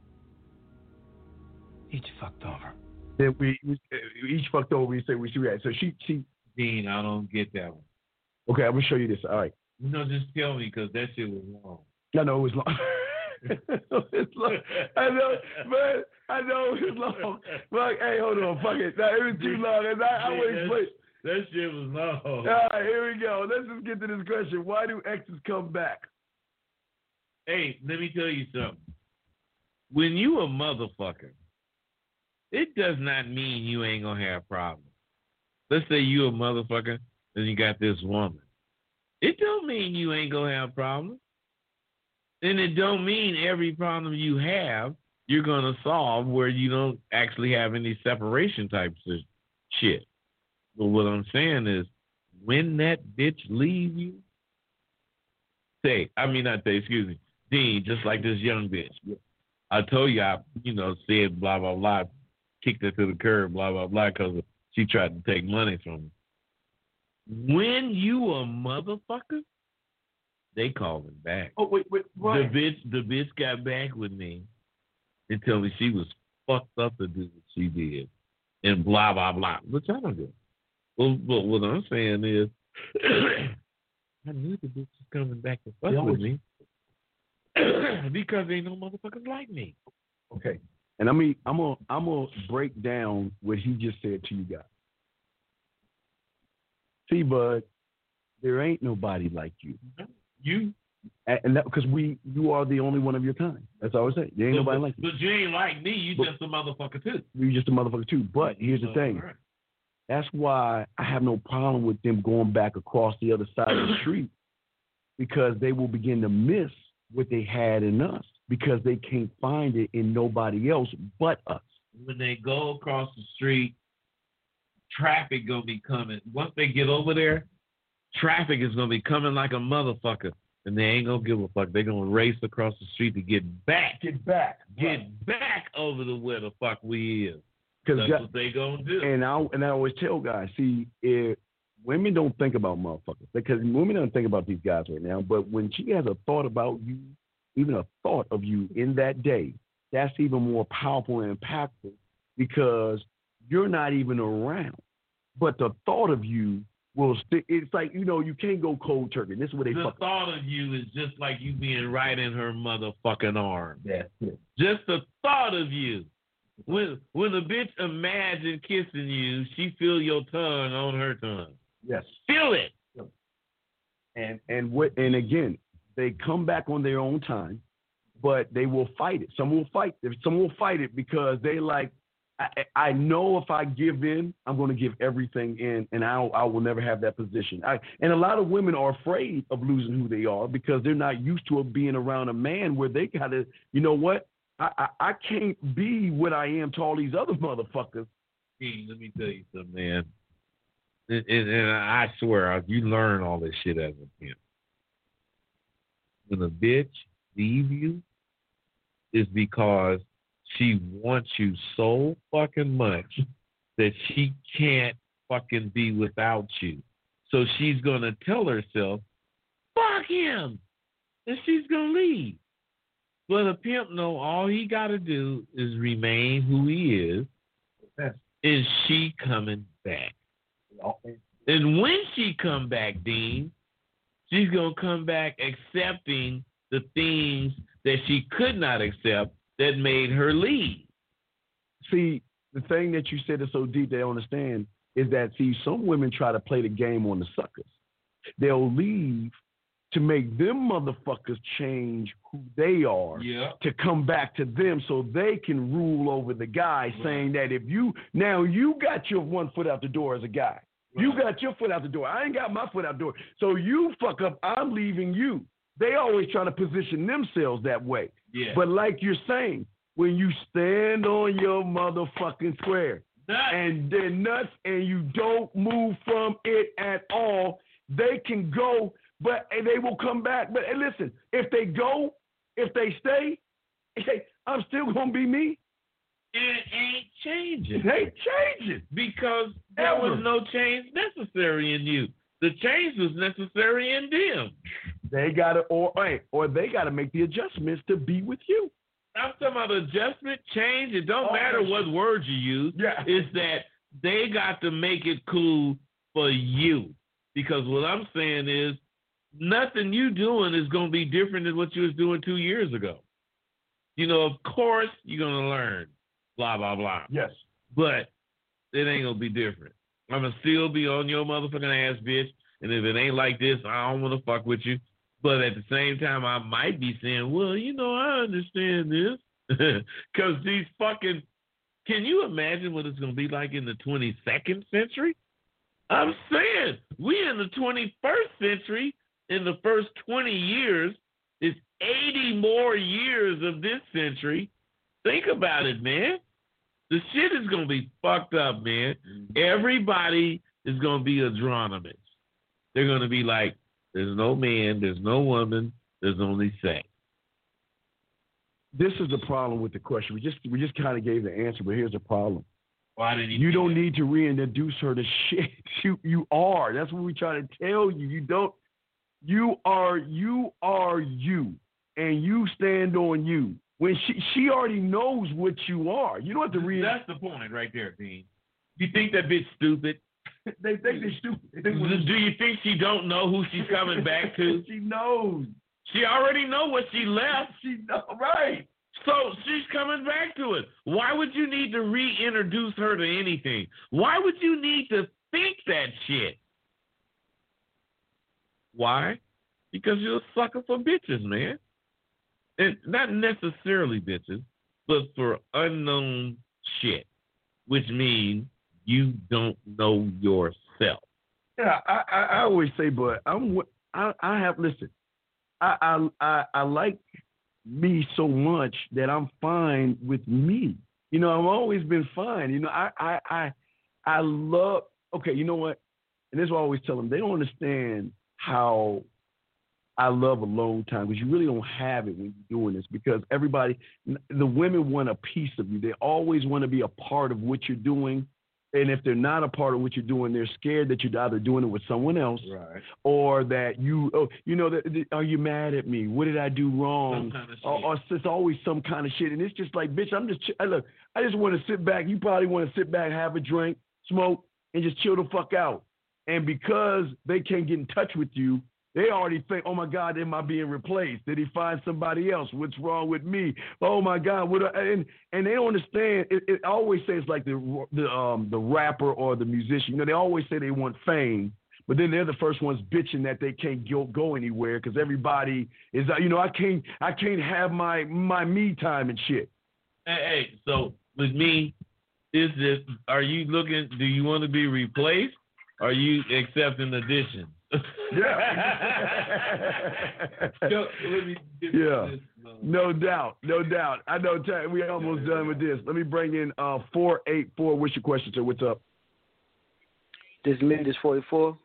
Each fucked over. Then we, we each fucked over. We say we see that. So she she. Dean, I don't get that one. Okay, I'm gonna show you this. All right. No, just tell me because that shit was long. No, no, it was long. It's long. I know, man. I know it was long. But hey, hold on, fuck it. No, it was too long. And I, I wouldn't explain. That shit was long. All right, here we go. Let's just get to this question. Why do exes come back? hey, let me tell you something. When you a motherfucker, it does not mean you ain't gonna have problems. Let's say you a motherfucker and you got this woman. It don't mean you ain't gonna have problems. And it don't mean every problem you have you're gonna solve where you don't actually have any separation types of shit. But what I'm saying is, when that bitch leave you, say, I mean not say, excuse me, Dean, just like this young bitch. I told you I, you know, said blah blah blah, kicked her to the curb, blah blah blah, because she tried to take money from me. When you a motherfucker, they call him back. Oh wait, wait, right. The bitch, the bitch got back with me and told me she was fucked up to do what she did, and blah blah blah, which I don't do. Well, but what I'm saying is, I knew the bitch was coming back to fuck with me because ain't no motherfuckers like me. Okay, and I mean, I'm gonna I'm gonna break down what he just said to you guys. See, bud, there ain't nobody like you. You, and that because we, you are the only one of your kind. That's all I say. There ain't but, nobody like you. But you ain't like me. You but, just a motherfucker too. You just a motherfucker too. But here's the thing. Right. That's why I have no problem with them going back across the other side of the street, because they will begin to miss what they had in us because they can't find it in nobody else but us. When they go across the street, traffic gonna be coming. Once they get over there, traffic is gonna be coming like a motherfucker, and they ain't gonna give a fuck. They're gonna race across the street to get back, get back, get right. back over to where the fuck we is. That's God, what they gonna do. And I and I always tell guys, see, if women don't think about motherfuckers, because women don't think about these guys right now. But when she has a thought about you, even a thought of you in that day, that's even more powerful and impactful because you're not even around. But the thought of you will stick. It's like, you know, you can't go cold turkey. This is what they The fuck thought of you is just like you being right in her motherfucking arm. That's it. Just the thought of you. When when a bitch imagine kissing you, she feel your tongue on her tongue. Yes. Feel it. And and what and again, they come back on their own time, but they will fight it. Some will fight. Some will fight it because they like, I, I know if I give in, I'm going to give everything in, and I I will never have that position. I, and a lot of women are afraid of losing who they are because they're not used to being around a man where they gotta, you know what? I, I, I can't be what I am to all these other motherfuckers. Hey, let me tell you something, man. And, and, and I swear, you learn all this shit as a pimp. When a bitch leave you, is because she wants you so fucking much that she can't fucking be without you. So she's gonna tell herself, fuck him, and she's gonna leave. But a pimp know all he got to do is remain who he is. Is she coming back? And when she come back, Dean, she's going to come back accepting the things that she could not accept that made her leave. See, the thing that you said is so deep they don't understand is that, see, some women try to play the game on the suckers. They'll leave to make them motherfuckers change who they are, yeah. to come back to them so they can rule over the guy, right. Saying that if you, now you got your one foot out the door as a guy. Right. You got your foot out the door. I ain't got my foot out the door. So you fuck up, I'm leaving you. They always trying to position themselves that way. Yeah. But like you're saying, when you stand on your motherfucking square nuts. and they're nuts and you don't move from it at all, they can go. But they will come back. But hey, listen, if they go, if they stay, hey, I'm still going to be me. It ain't changing. It ain't changing. Because there Ever. was no change necessary in you. The change was necessary in them. They got to, or, or they got to make the adjustments to be with you. I'm talking about adjustment, change. It don't oh, matter what words you use. Yeah. It's that they got to make it cool for you. Because what I'm saying is, nothing you doing is going to be different than what you was doing two years ago. You know, of course, you're going to learn, blah, blah, blah. Yes. But it ain't going to be different. I'm going to still be on your motherfucking ass, bitch. And if it ain't like this, I don't want to fuck with you. But at the same time, I might be saying, well, you know, I understand this. Because these fucking, can you imagine what it's going to be like in the twenty-second century? I'm saying, we in the twenty-first century, in the first twenty years, it's eighty more years of this century. Think about it, man. The shit is going to be fucked up, man. Everybody is going to be androgynous. They're going to be like, there's no man, there's no woman, there's only sex. This is the problem with the question. We just we just kind of gave the answer, but here's the problem. Why did he you do don't that? need to reintroduce her to shit. You you are. That's what we try to tell you. You don't. You are you are you, and you stand on you. When she she already knows what you are. You don't have to read. That's the point right there, Dean. You think that bitch stupid? They think they're stupid. They think Do you think she don't know who she's coming back to? She knows. She already know what she left. She know, right. So she's coming back to it. Why would you need to reintroduce her to anything? Why would you need to think that shit? Why? Because you're a sucker for bitches, man. And not necessarily bitches, but for unknown shit, which means you don't know yourself. Yeah, I, I, I always say, but I'm I, I have listen. I, I I I like me so much that I'm fine with me. You know, I've always been fine. You know, I I I, I love. Okay, you know what? And this is what I always tell them. They don't understand how I love alone time, because you really don't have it when you're doing this, because everybody, the women want a piece of you. They always want to be a part of what you're doing. And if they're not a part of what you're doing, they're scared that you're either doing it with someone else, right, or that you, oh, you know, that, that, are you mad at me? What did I do wrong? Some kind of shit. Or, or it's always some kind of shit. And it's just like, bitch, I'm just, I look, I just want to sit back. You probably want to sit back, have a drink, smoke, and just chill the fuck out. And because they can't get in touch with you, they already think, oh my God, am I being replaced? Did he find somebody else? What's wrong with me? Oh my God, what? I, and and they don't understand. It, it always says like the the um the rapper or the musician. You know, they always say they want fame, but then they're the first ones bitching that they can't go go anywhere because everybody is, you know, I can't I can't have my my me time and shit. Hey, hey, so with me, is this? Are you looking? Do you want to be replaced? Or are you accepting addition? Yeah. So, let me get yeah. this, uh, no doubt. No doubt. I know time, we're almost done with this. Let me bring in uh, four eight four. What's your question, sir? What's up? This minute is forty-four.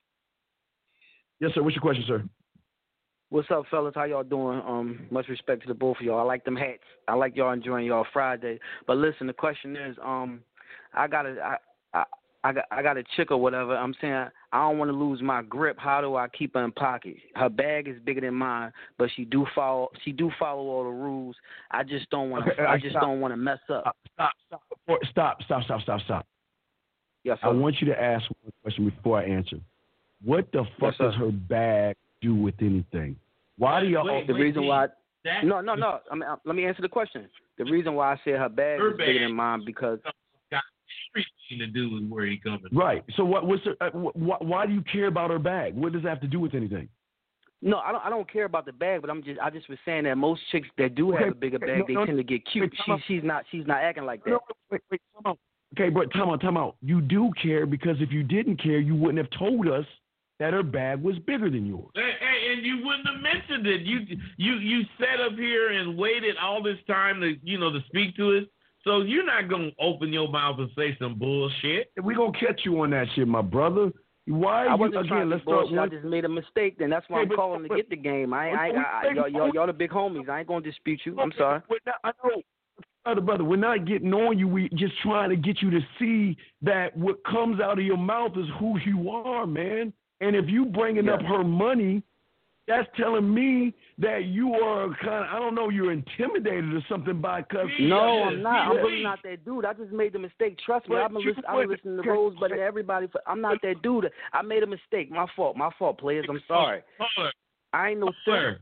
Yes, sir. What's your question, sir? What's up, fellas? How y'all doing? Um, much respect to the both of y'all. I like them hats. I like y'all enjoying y'all Friday. But listen, the question is, um, I got a, I, I, I got, I got a chick or whatever. I'm saying I don't want to lose my grip. How do I keep her in pocket? Her bag is bigger than mine, but she do follow. She do follow all the rules. I just don't want to. Okay, I just stop. don't want to mess up. Stop! Stop! Stop! Stop! Stop! Stop! Stop! Yes, I sir. want you to ask one question before I answer. What the fuck Yes, sir. does her bag do with anything? Why do y'all? The wait, reason wait, why. that- No, no, no. I mean, uh, let me answer the question. The reason why I said her bag Her is bigger bag. than mine because got everything to do with where he coming from. Right. So what? What's her, uh, wh- why do you care about her bag? What does that have to do with anything? no, I don't. I don't care about the bag, but I'm just. I just was saying that most chicks that do Okay, have a bigger okay, bag, no, they no, tend to get cute. wait, She, time out. she's not. She's not acting like that. No, wait, wait, time out. Okay, but time out, time out. You do care, because if you didn't care, you wouldn't have told us that her bag was bigger than yours. Hey, hey, and you wouldn't have mentioned it. You you you sat up here and waited all this time to you know to speak to us. So you're not gonna open your mouth and say some bullshit. We gonna catch you on that shit, my brother. Why I you wasn't again? trying to Let's be start bullshit. I one. just made a mistake. Then that's why Okay, I'm but- calling to but- get the game. I, ain't- I, ain't- I, I, we- y'all, y'all, y'all the big homies. I ain't gonna dispute you. I'm sorry. We're not, I know, brother, brother. We're not getting on you. We just trying to get you to see that what comes out of your mouth is who you are, man. And if you bringing Yeah. up her money, that's telling me that you are kind of, I don't know, you're intimidated or something by cause. No, Yes, I'm not. I'm yes. really not that dude. I just made the mistake. Trust me. But I've been, you listen, I've been wouldn't- listening to okay, Rosebud and okay. everybody. For, I'm not that dude. I made a mistake. My fault. My fault, players. I'm sorry. Caller, I ain't no caller,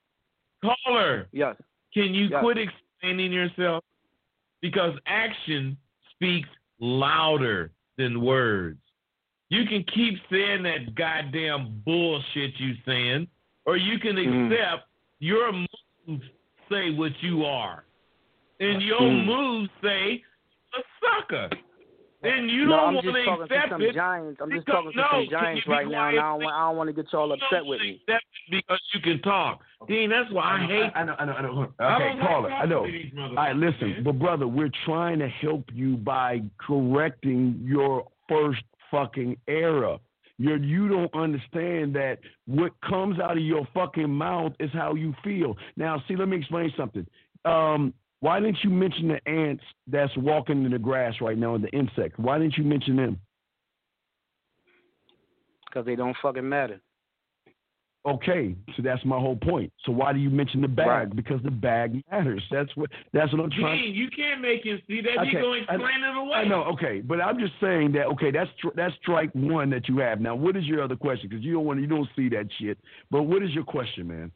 caller. Yes. Can you Yes. quit explaining yourself? Because action speaks louder than words. You can keep saying that goddamn bullshit you saying, or you can Mm. accept your moves say what you are. And your Mm. moves say a sucker. And you no, don't I'm want just to talking accept to some it. giants. I'm just because, talking to no, some giants right now, and I don't, want, I don't want to get y'all upset with me. Accept it because you can talk. Dean, that's why I, I know, hate. I know, I know, I know. Okay, I don't caller, like I know. these All right, listen, man. but brother, we're trying to help you by correcting your first fucking error. You're, you don't understand that what comes out of your fucking mouth is how you feel. Now, see, let me explain something. Um, why didn't you mention the ants that's walking in the grass right now and the insects? Why didn't you mention them? Because they don't fucking matter. Okay, so that's my whole point. So why do you mention the bag? Right. Because the bag matters. That's what that's what I'm trying. Dean, you can't make him see that. Okay, He's going to I- explain it away. I know, okay, but I'm just saying that. Okay, that's tr- that's strike one that you have. Now, what is your other question? Because you don't want you don't see that shit. But what is your question, man?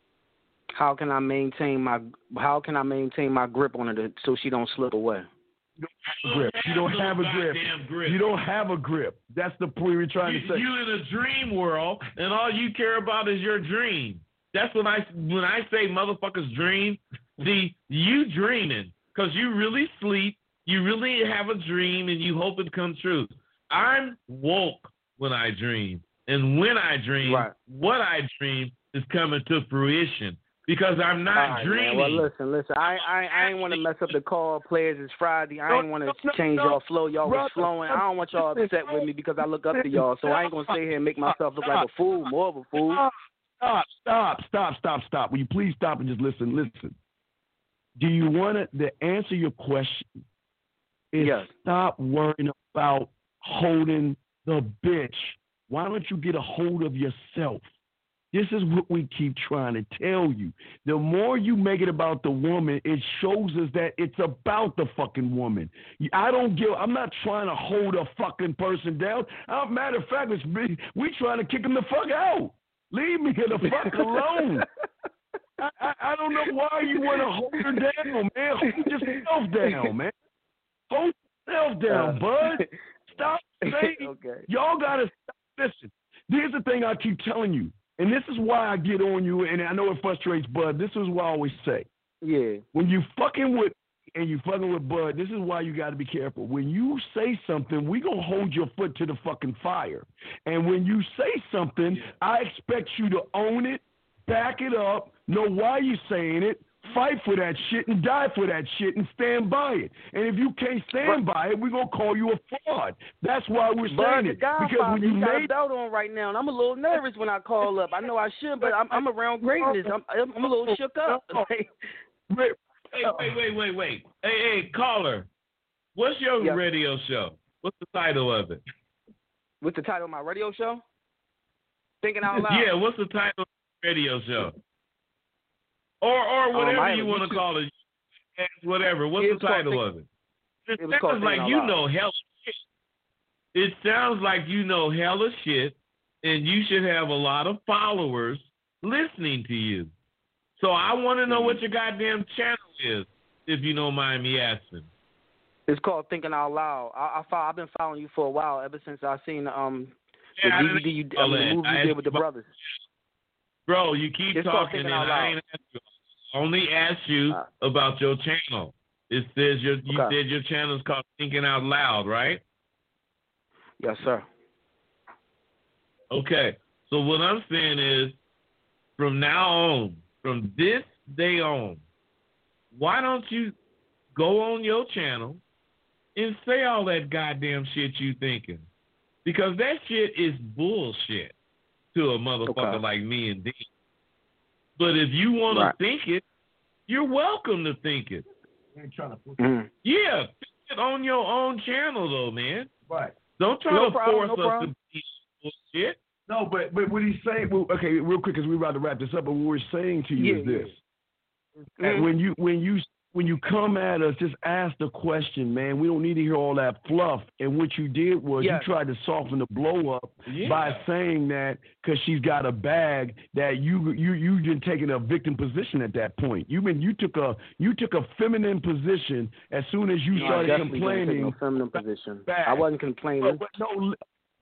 How can I maintain my How can I maintain my grip on her so she don't slip away? Grip. You don't have a grip. Goddamn grip. You don't have a grip. That's the point we're trying You, to say. you in a dream world, and all you care about is your dream. That's when I when I say motherfuckers dream. See, you dreaming because you really sleep. You really have a dream, and you hope it comes true. I'm woke when I dream, and when I dream, Right. what I dream is coming to fruition because I'm not All right, dreaming. man. Well, listen, listen. I I, I ain't want to mess up the call. Players, it's Friday. I ain't want to No, no, change no. y'all flow. Y'all was Brother, flowing. I don't want y'all upset with me because I look up to y'all. So I ain't gonna sit here and make myself look like a fool, more of a fool. Stop, stop, stop, stop, stop. Will you please stop and just listen? Listen. Do you want to the answer your question is Yes. stop worrying about holding the bitch. Why don't you get a hold of yourself? This is what we keep trying to tell you. The more you make it about the woman, it shows us that it's about the fucking woman. I don't give. I'm not trying to hold a fucking person down. Uh, matter of fact, it's me. We trying to kick him the fuck out. Leave me the fuck alone. I, I, I don't know why you want to hold her down, man. Hold yourself down, man. Hold yourself down, Uh, bud. Stop saying. Okay. Y'all gotta stop. Listen. Here's the thing I keep telling you. And this is why I get on you, and I know it frustrates Bud. This is what I always say. Yeah. When you fucking with and you fucking with Bud, this is why you got to be careful. When you say something, we going to hold your foot to the fucking fire. And when you say something, I expect you to own it, back it up, know why you're saying it, fight for that shit and die for that shit and stand by it. And if you can't stand by it, we're going to call you a fraud. That's why we're But saying the it. guy Because when you got made a belt on right now, and I'm a little nervous when I call up. I know I should, but I'm, I'm around greatness. I'm, I'm a little shook up. Hey, wait, wait, wait, wait. Hey, hey, caller. What's your Yes. radio show? What's the title of it? What's the title of my radio show? Thinking Out Loud. Yeah, what's the title of the radio show? Or or whatever Um, I have you a want to YouTube- call it. Whatever. What's It's the called title Think- of it? It, it was called sounds like Thinking Out you Loud. know hella shit. It sounds like you know hella shit, and you should have a lot of followers listening to you. So I want to know what your goddamn channel is, if you don't mind me asking. It's called Thinking Out Loud. I, I follow, I've been following you for a while, ever since I seen the um the Yeah, I D V D didn't you, know I mean, that. the movie I you asked did with the about- brothers. Bro, you keep It's called talking, Thinking and Out I Loud. ain't asked you. I only asked you Uh, about your channel. It says your you Okay. said your channel is called Thinking Out Loud, right? Yes, sir. Okay. So what I'm saying is, from now on, from this day on, why don't you go on your channel and say all that goddamn shit you thinking? Because that shit is bullshit to a motherfucker Okay. like me and Dean. But if you want Right. to think it, you're welcome to think it. Mm. Yeah, think it on your own channel, though, man. Right. Don't try No to problem, force no us problem. to be bullshit. No, but but what he's saying, well, okay, real quick, because we're about to wrap this up. But what we're saying to you Yeah, is this: yeah. And when you when you when you come at us, just ask the question, man. We don't need to hear all that fluff. And what you did was Yes. you tried to soften the blow up Yeah. by saying that because she's got a bag that you you you been taking a victim position at that point. You been you took a you took a feminine position as soon as you No, I started definitely didn't take complaining. no feminine position. Bad. I wasn't complaining. But, but no,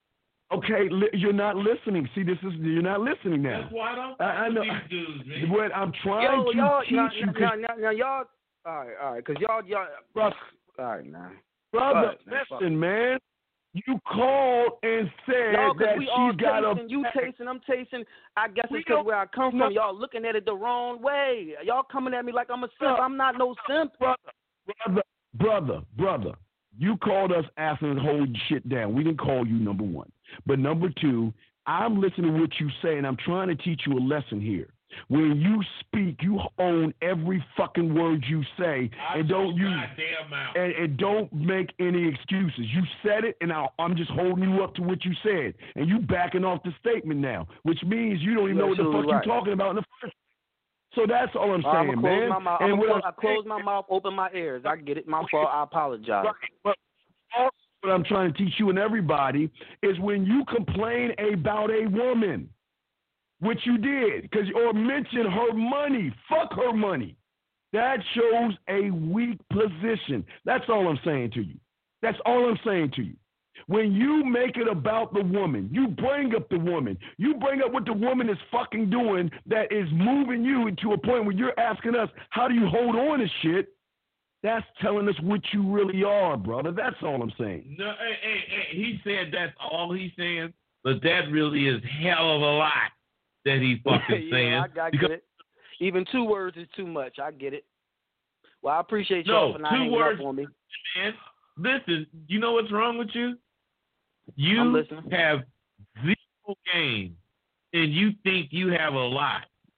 Okay, li- you're not listening. See, this is you're not listening now. That's why I don't I, I know. these dudes, man. What I'm trying Yo, to y'all, teach now, you, now, now, now, y'all, all right, all right, because y'all, y'all, brother, all right, now. brother, Right, listen, man. You called and said No, because that we all she's got tasting, a. you tasting, I'm tasting. I guess We it's because don't- where I come no. from, y'all looking at it the wrong way. Y'all coming at me like I'm a simp. I'm not no simp. Brother, brother, brother, brother. You called us asking to hold shit down. We didn't call you, number one. But number two, I'm listening to what you say, and I'm trying to teach you a lesson here. When you speak, you own every fucking word you say, I and don't use goddamn mouth. and, and don't make any excuses. You said it, and I, I'm just holding you up to what you said, and you backing off the statement now, which means you don't even know what the fuck right. you're talking about in the first. So that's all I'm All right, saying, I'm gonna close man. my mouth. And I'm what gonna I'm close, I close my mouth, open my ears. I get it. My fault. I apologize. Right. But also what I'm trying to teach you and everybody is when you complain about a woman, which you did, because or mention her money, fuck her money, that shows a weak position. That's all I'm saying to you. That's all I'm saying to you. When you make it about the woman, you bring up the woman, you bring up what the woman is fucking doing that is moving you into a point where you're asking us, how do you hold on to shit? That's telling us what you really are, brother. That's all I'm saying. No, hey, hey, hey, he said that's all he's saying, but that really is hell of a lot that he's fucking yeah, saying. I, I because, get it. Even two words is too much. I get it. Well, I appreciate y'all no, for not two hanging words, up on me. Man, listen, you know what's wrong with you? You I'm listening. have zero game, and you think you have a lot.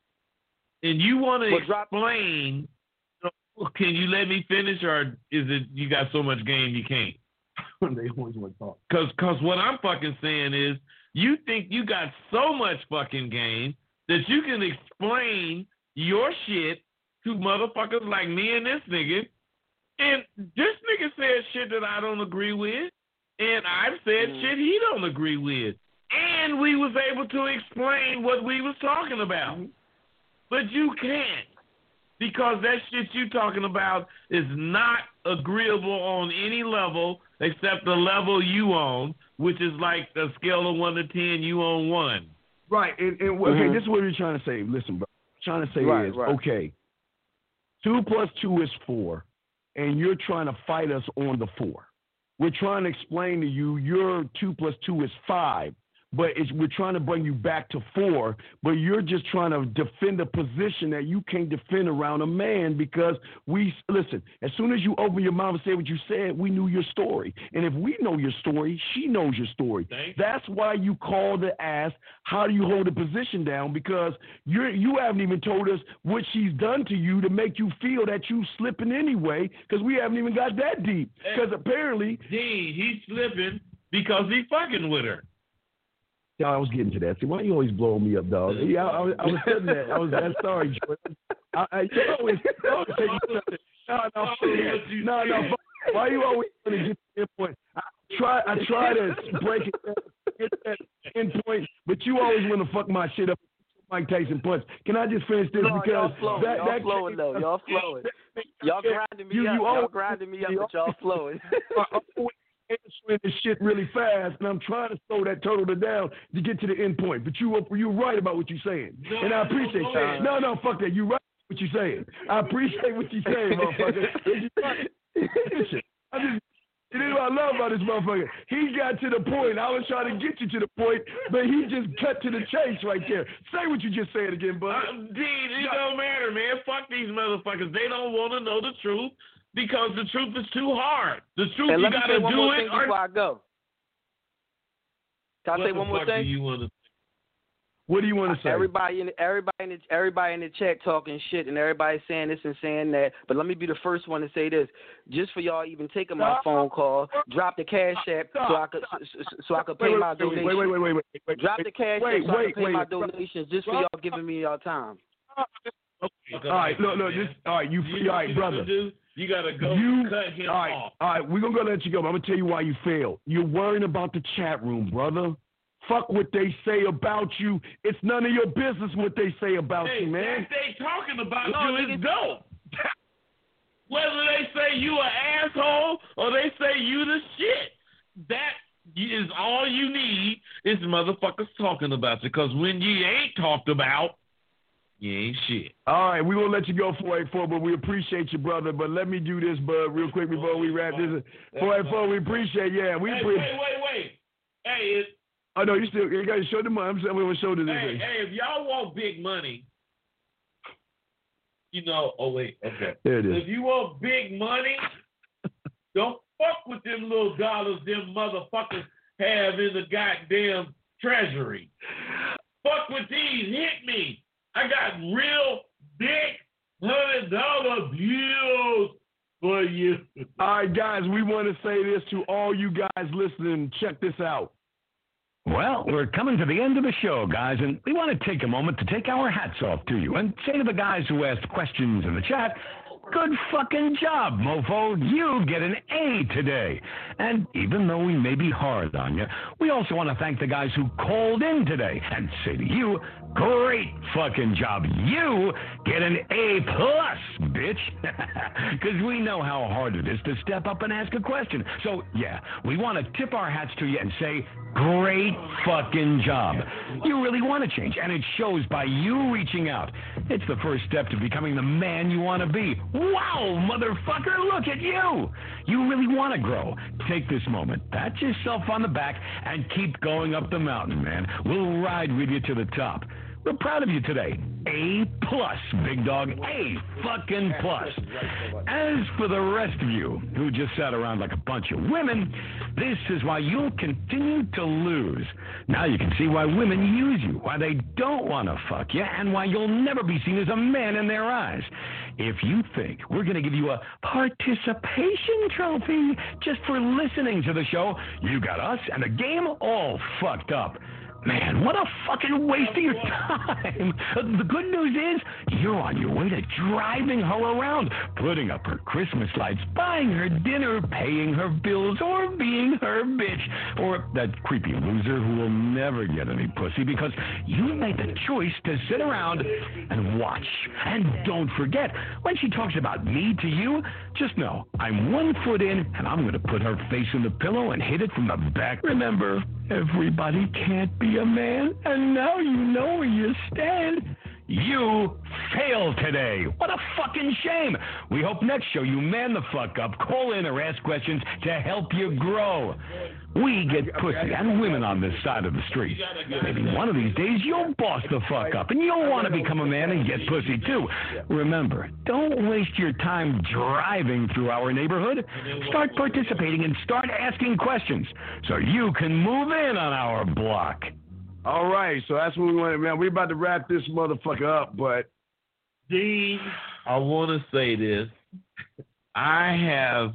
And you want to Well, drop- explain, can you let me finish, or is it you got so much game you can't? They always want to talk. Because cause what I'm fucking saying is, you think you got so much fucking game that you can explain your shit to motherfuckers like me and this nigga. And this nigga said shit that I don't agree with. And I've said Mm. shit he don't agree with. And we was able to explain what we was talking about. Mm-hmm. But you can't. Because that shit you talking about is not agreeable on any level except the level you own, which is like a scale of one to ten, you own one. Right, and, and okay, Mhm. this is what we're trying to say. Listen, bro. What I'm trying to say Right, is, right. okay, two plus two is four, and you're trying to fight us on the four. We're trying to explain to you your two plus two is five, but it's, we're trying to bring you back to four, but you're just trying to defend a position that you can't defend around a man because we, listen, as soon as you open your mouth and say what you said, we knew your story. And if we know your story, she knows your story. That's why you called to ask, how do you hold a position down? Because you're, you haven't even told us what she's done to you to make you feel that you slipping anyway, because we haven't even got that deep. Because apparently... Dean, he's slipping because he's fucking with her. Yeah, I was getting to that. See, why you always blowing me up, dog? Yeah, I, I, was, I was saying that. I was. I'm sorry, Jordan. I, I, you always, you always say you, no, no, no, no. Why you always going to get to the point? I try, I try to break it down, get that endpoint, but you always want to fuck my shit up. Mike Tyson punch. Can I just finish this? No, because y'all flowing. that, y'all that flowing though. Y'all flowing. Y'all grinding me you, up. you Y'all always, grinding me up, but y'all flowing. answering this shit really fast, and I'm trying to slow that turtle down to get to the end point. But you you're right about what you're saying, no, and I appreciate no, that. No, no, fuck that. You're right about what you're saying. I appreciate what you're saying, motherfucker. Listen, I just. You know what I love about this motherfucker? He got to the point. I was trying to get you to the point, but he just cut to the chase right there. Say what you just said again, bud. Uh, Dean, it don't matter, man. Fuck these motherfuckers. They don't want to know the truth because the truth is too hard. The truth, And you let me got to say one do more it. thing Or... before I go. Can I what say one more fuck thing? Do you want to... What do you want to say? Everybody in the, everybody in the, everybody in the chat talking shit, and everybody saying this and saying that. But let me be the first one to say this, just for y'all even taking my phone call. Drop the cash app so I could so, so I could pay wait, my wait, donations. Wait, wait, wait, wait, wait, wait. Drop the cash wait, app so wait, I can pay wait, my wait. donations, just for y'all giving me y'all time. Okay. All right, look, look, this, all right, you, You all right, brother. Do? You got to go you, cut him all right, off. All right, we're going to let you go, but I'm going to tell you why you failed. You're worrying about the chat room, brother. Fuck what they say about you. It's none of your business what they say about hey, you, man. That they talking about no, you is dope. Whether they say you an asshole or they say you the shit, that is all you need is motherfuckers talking about you. Because when you ain't talked about, you ain't shit. All right, we won't let you go four eight four, but we appreciate you, brother. But let me do this, bud, real quick before we wrap this. four eight four, we appreciate, yeah. We hey, pre- wait, wait, wait. Hey, it, oh, no, you still, you got to show the money. I'm saying we will show this. Hey, hey, if y'all want big money, you know, oh, wait, okay. There it is. If you want big money, don't fuck with them little dollars them motherfuckers have in the goddamn treasury. Fuck with these. Hit me. I got real big hundred dollar bills for you. All right, guys, we want to say this to all you guys listening. Check this out. Well, we're coming to the end of the show, guys, and we want to take a moment to take our hats off to you and say to the guys who asked questions in the chat, good fucking job, mofo. You get an A today. And even though we may be hard on you, we also want to thank the guys who called in today and say to you, great fucking job. You get an A plus, bitch. Because we know how hard it is to step up and ask a question. So, yeah, we want to tip our hats to you and say, great fucking job. You really want to change, and it shows by you reaching out. It's the first step to becoming the man you want to be. Wow, motherfucker, look at you. You really want to grow. Take this moment, pat yourself on the back, and keep going up the mountain, man. We'll ride with you to the top. We're proud of you today. A plus, big dog. A fucking plus. As for the rest of you who just sat around like a bunch of women, this is why you'll continue to lose. Now you can see why women use you, why they don't want to fuck you, and why you'll never be seen as a man in their eyes. If you think we're going to give you a participation trophy just for listening to the show, you got us and the game all fucked up. Man, what a fucking waste of your time. The good news is you're on your way to driving her around, putting up her Christmas lights, buying her dinner, paying her bills, or being her bitch, or that creepy loser who will never get any pussy because you made the choice to sit around and watch. And don't forget, when she talks about me to you, just know I'm one foot in and I'm going to put her face in the pillow and hit it from the back. Remember, everybody can't be a man, and now you know where you stand. You failed today. What a fucking shame. We hope next show you man the fuck up, call in or ask questions to help you grow. We get pussy and women on this side of the street. Maybe one of these days you'll boss the fuck up and you'll want to become a man and get pussy too. Remember, don't waste your time driving through our neighborhood. Start participating and start asking questions so you can move in on our block. All right, so that's what we wanted, man. We're about to wrap this motherfucker up, but Dean, I want to say this. I have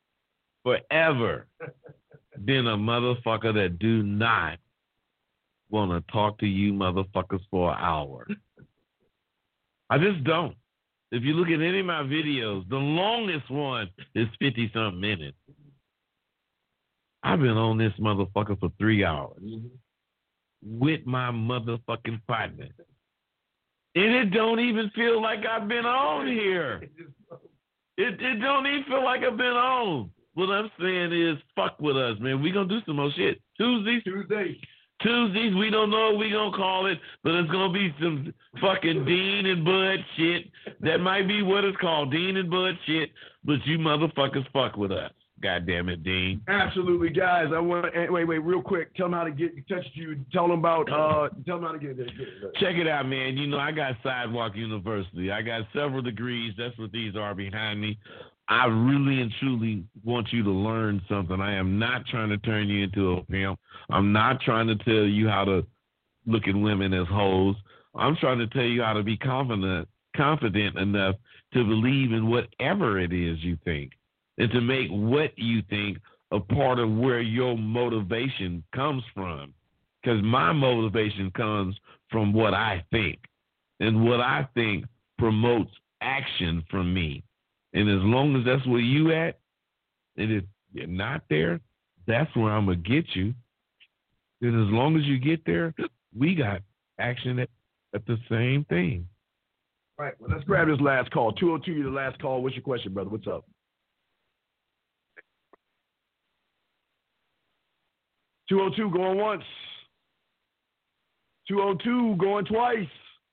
forever been a motherfucker that do not want to talk to you motherfuckers for an hour. I just don't. If you look at any of my videos, the longest one is fifty-something minutes. I've been on this motherfucker for three hours. With my motherfucking partner. And it don't even feel like I've been on here. It it don't even feel like I've been on. What I'm saying is, fuck with us, man. We gonna do some more shit. Tuesdays? Tuesdays. Tuesdays, we don't know what we gonna call it, but it's gonna be some fucking Dean and Bud shit. That might be what it's called, Dean and Bud shit, but you motherfuckers fuck with us. God damn it, Dean. Absolutely, guys. I want to wait, wait, real quick. Tell them how to get in touch with you. Tell them about. Uh, tell them how to get there. Check it out, man. You know, I got Sidewalk University. I got several degrees. That's what these are behind me. I really and truly want you to learn something. I am not trying to turn you into a pimp. I'm not trying to tell you how to look at women as hoes. I'm trying to tell you how to be confident, confident enough to believe in whatever it is you think. And to make what you think a part of where your motivation comes from. Because my motivation comes from what I think. And what I think promotes action from me. And as long as that's where you at, and if you're not there, that's where I'm going to get you. And as long as you get there, we got action at, at the same thing. All right, well, let's grab this last call. two oh two, you're the last call. What's your question, brother? What's up? two oh two going once. two oh two going twice.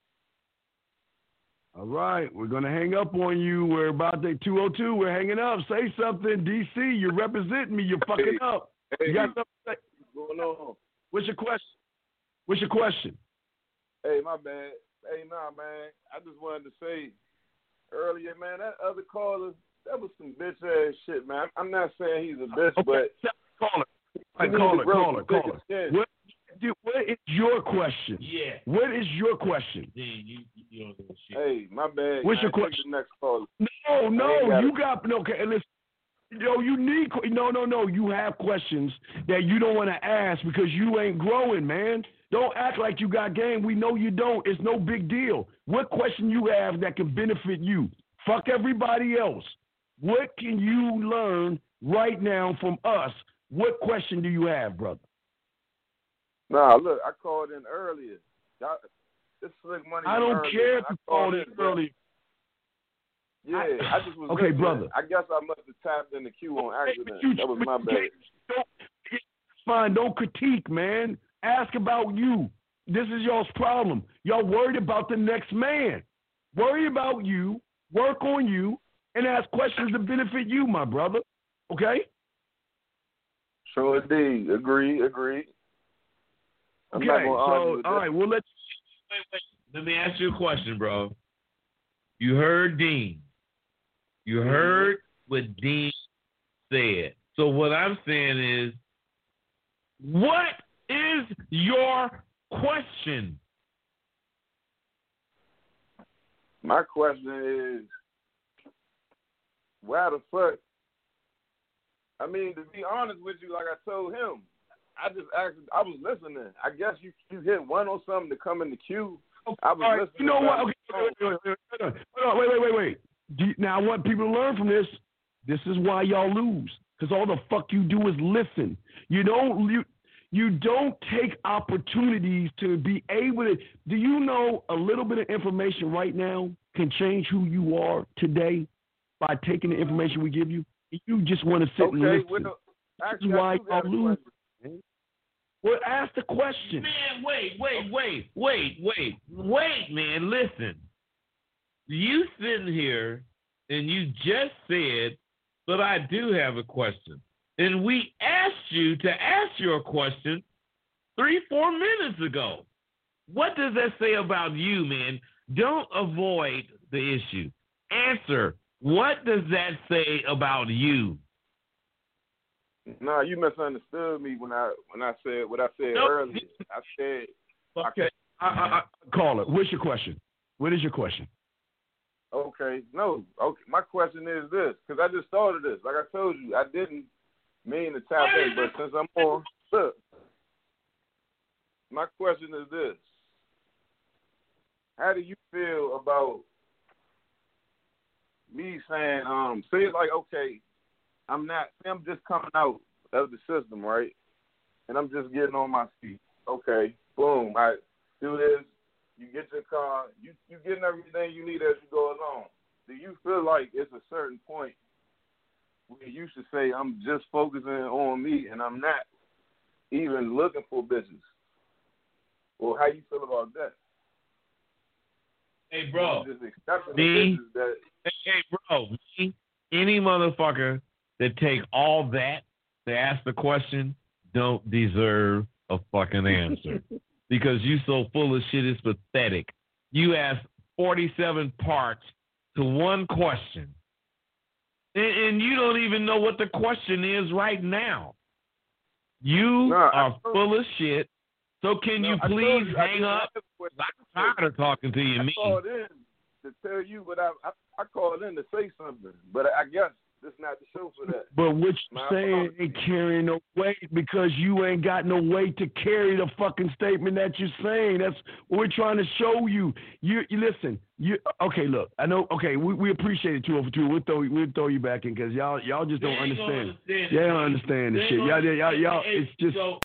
All right, we're going to hang up on you. We're about to two oh two. We're hanging up. Say something, D C. You're representing me. You're fucking hey, up. Hey, you got something to say? What's going on? What's your question? What's your question? Hey, my bad. Hey, nah, man. I just wanted to say earlier, man, that other caller, that was some bitch ass shit, man. I'm not saying he's a bitch, okay. but caller, right, caller, caller, caller. What, what is your question? Yeah. What is your question? Dean, you, you don't know shit. Hey, my bad. What's your Take question? The next caller. No, no, got you it. got no. Okay, listen. Yo, you need no, no, no. You have questions that you don't want to ask because you ain't growing, man. Don't act like you got game. We know you don't. It's no big deal. What question you have that can benefit you? Fuck everybody else. What can you learn right now from us? What question do you have, brother? Nah, look, I called in earlier. Y'all, this slick money. I don't earlier. care if I you called in earlier. Yeah, I, I just was okay, listening. brother. I guess I must have tapped in the queue on accident. You, that was my bad. It's fine. Don't critique, man. Ask about you. This is y'all's problem. Y'all worried about the next man. Worry about you, work on you, and ask questions to benefit you, my brother. Okay? Sure indeed. Agree, agree. I'm okay, not gonna so, argue with all that. right, we'll let you. Wait, wait. Let me ask you a question, bro. You heard Dean. You heard what Dean said. So what I'm saying is, what is your question? My question is, why the fuck? I mean, to be honest with you, like I told him, I just asked, I was listening. I guess you you hit one or something to come in the queue. I was right, listening. You know what? Okay, wait, wait, wait, wait, wait, wait, wait, wait. Do you, now, I want people to learn from this. This is why y'all lose, because all the fuck you do is listen. You don't you, you don't take opportunities to be able to. Do you know a little bit of information right now can change who you are today by taking the information we give you? You just want to sit okay, and listen. Well, actually, this is why y'all lose. Well, ask the question. Man, wait, wait, wait, wait, wait, wait, man, listen. You sitting here and you just said, but I do have a question. And we asked you to ask your question three, four minutes ago. What does that say about you, man? Don't avoid the issue. Answer. What does that say about you? No, you misunderstood me when I when I said what I said nope. earlier. I said, okay, I, I, I, call it. What's your question? What is your question? Okay, no. Okay, my question is this, because I just thought of this. Like I told you, I didn't mean to tap in, but since I'm on, look, my question is this. How do you feel about me saying, um, say it's like, okay, I'm not, I'm just coming out of the system, right? And I'm just getting on my feet. Okay, boom, I do this. You get your car, you you getting everything you need as you go along. Do you feel like it's a certain point where you should say, I'm just focusing on me and I'm not even looking for bitches? Or how you feel about that? Hey, bro. Just accepting me, the bitches that, hey, bro, me, any motherfucker that take all that to ask the question don't deserve a fucking answer. Because you so full of shit, it's pathetic. You asked forty-seven parts to one question. And, and you don't even know what the question is right now. You no, are full of shit. So can no, you please you, hang up? I'm tired of talking to you, I me. called in to tell you, but I, I I called in to say something. But I guess this not the show for that. But what you My saying apologies. ain't carrying no weight because you ain't got no weight to carry the fucking statement that you're saying. That's what we're trying to show you. You, you listen. You okay? Look, I know. Okay, we, we appreciate it two over two. We'll throw we'll throw you back in because y'all y'all just don't understand. understand. Y'all don't understand the shit. Y'all, y'all, y'all, it's just. So,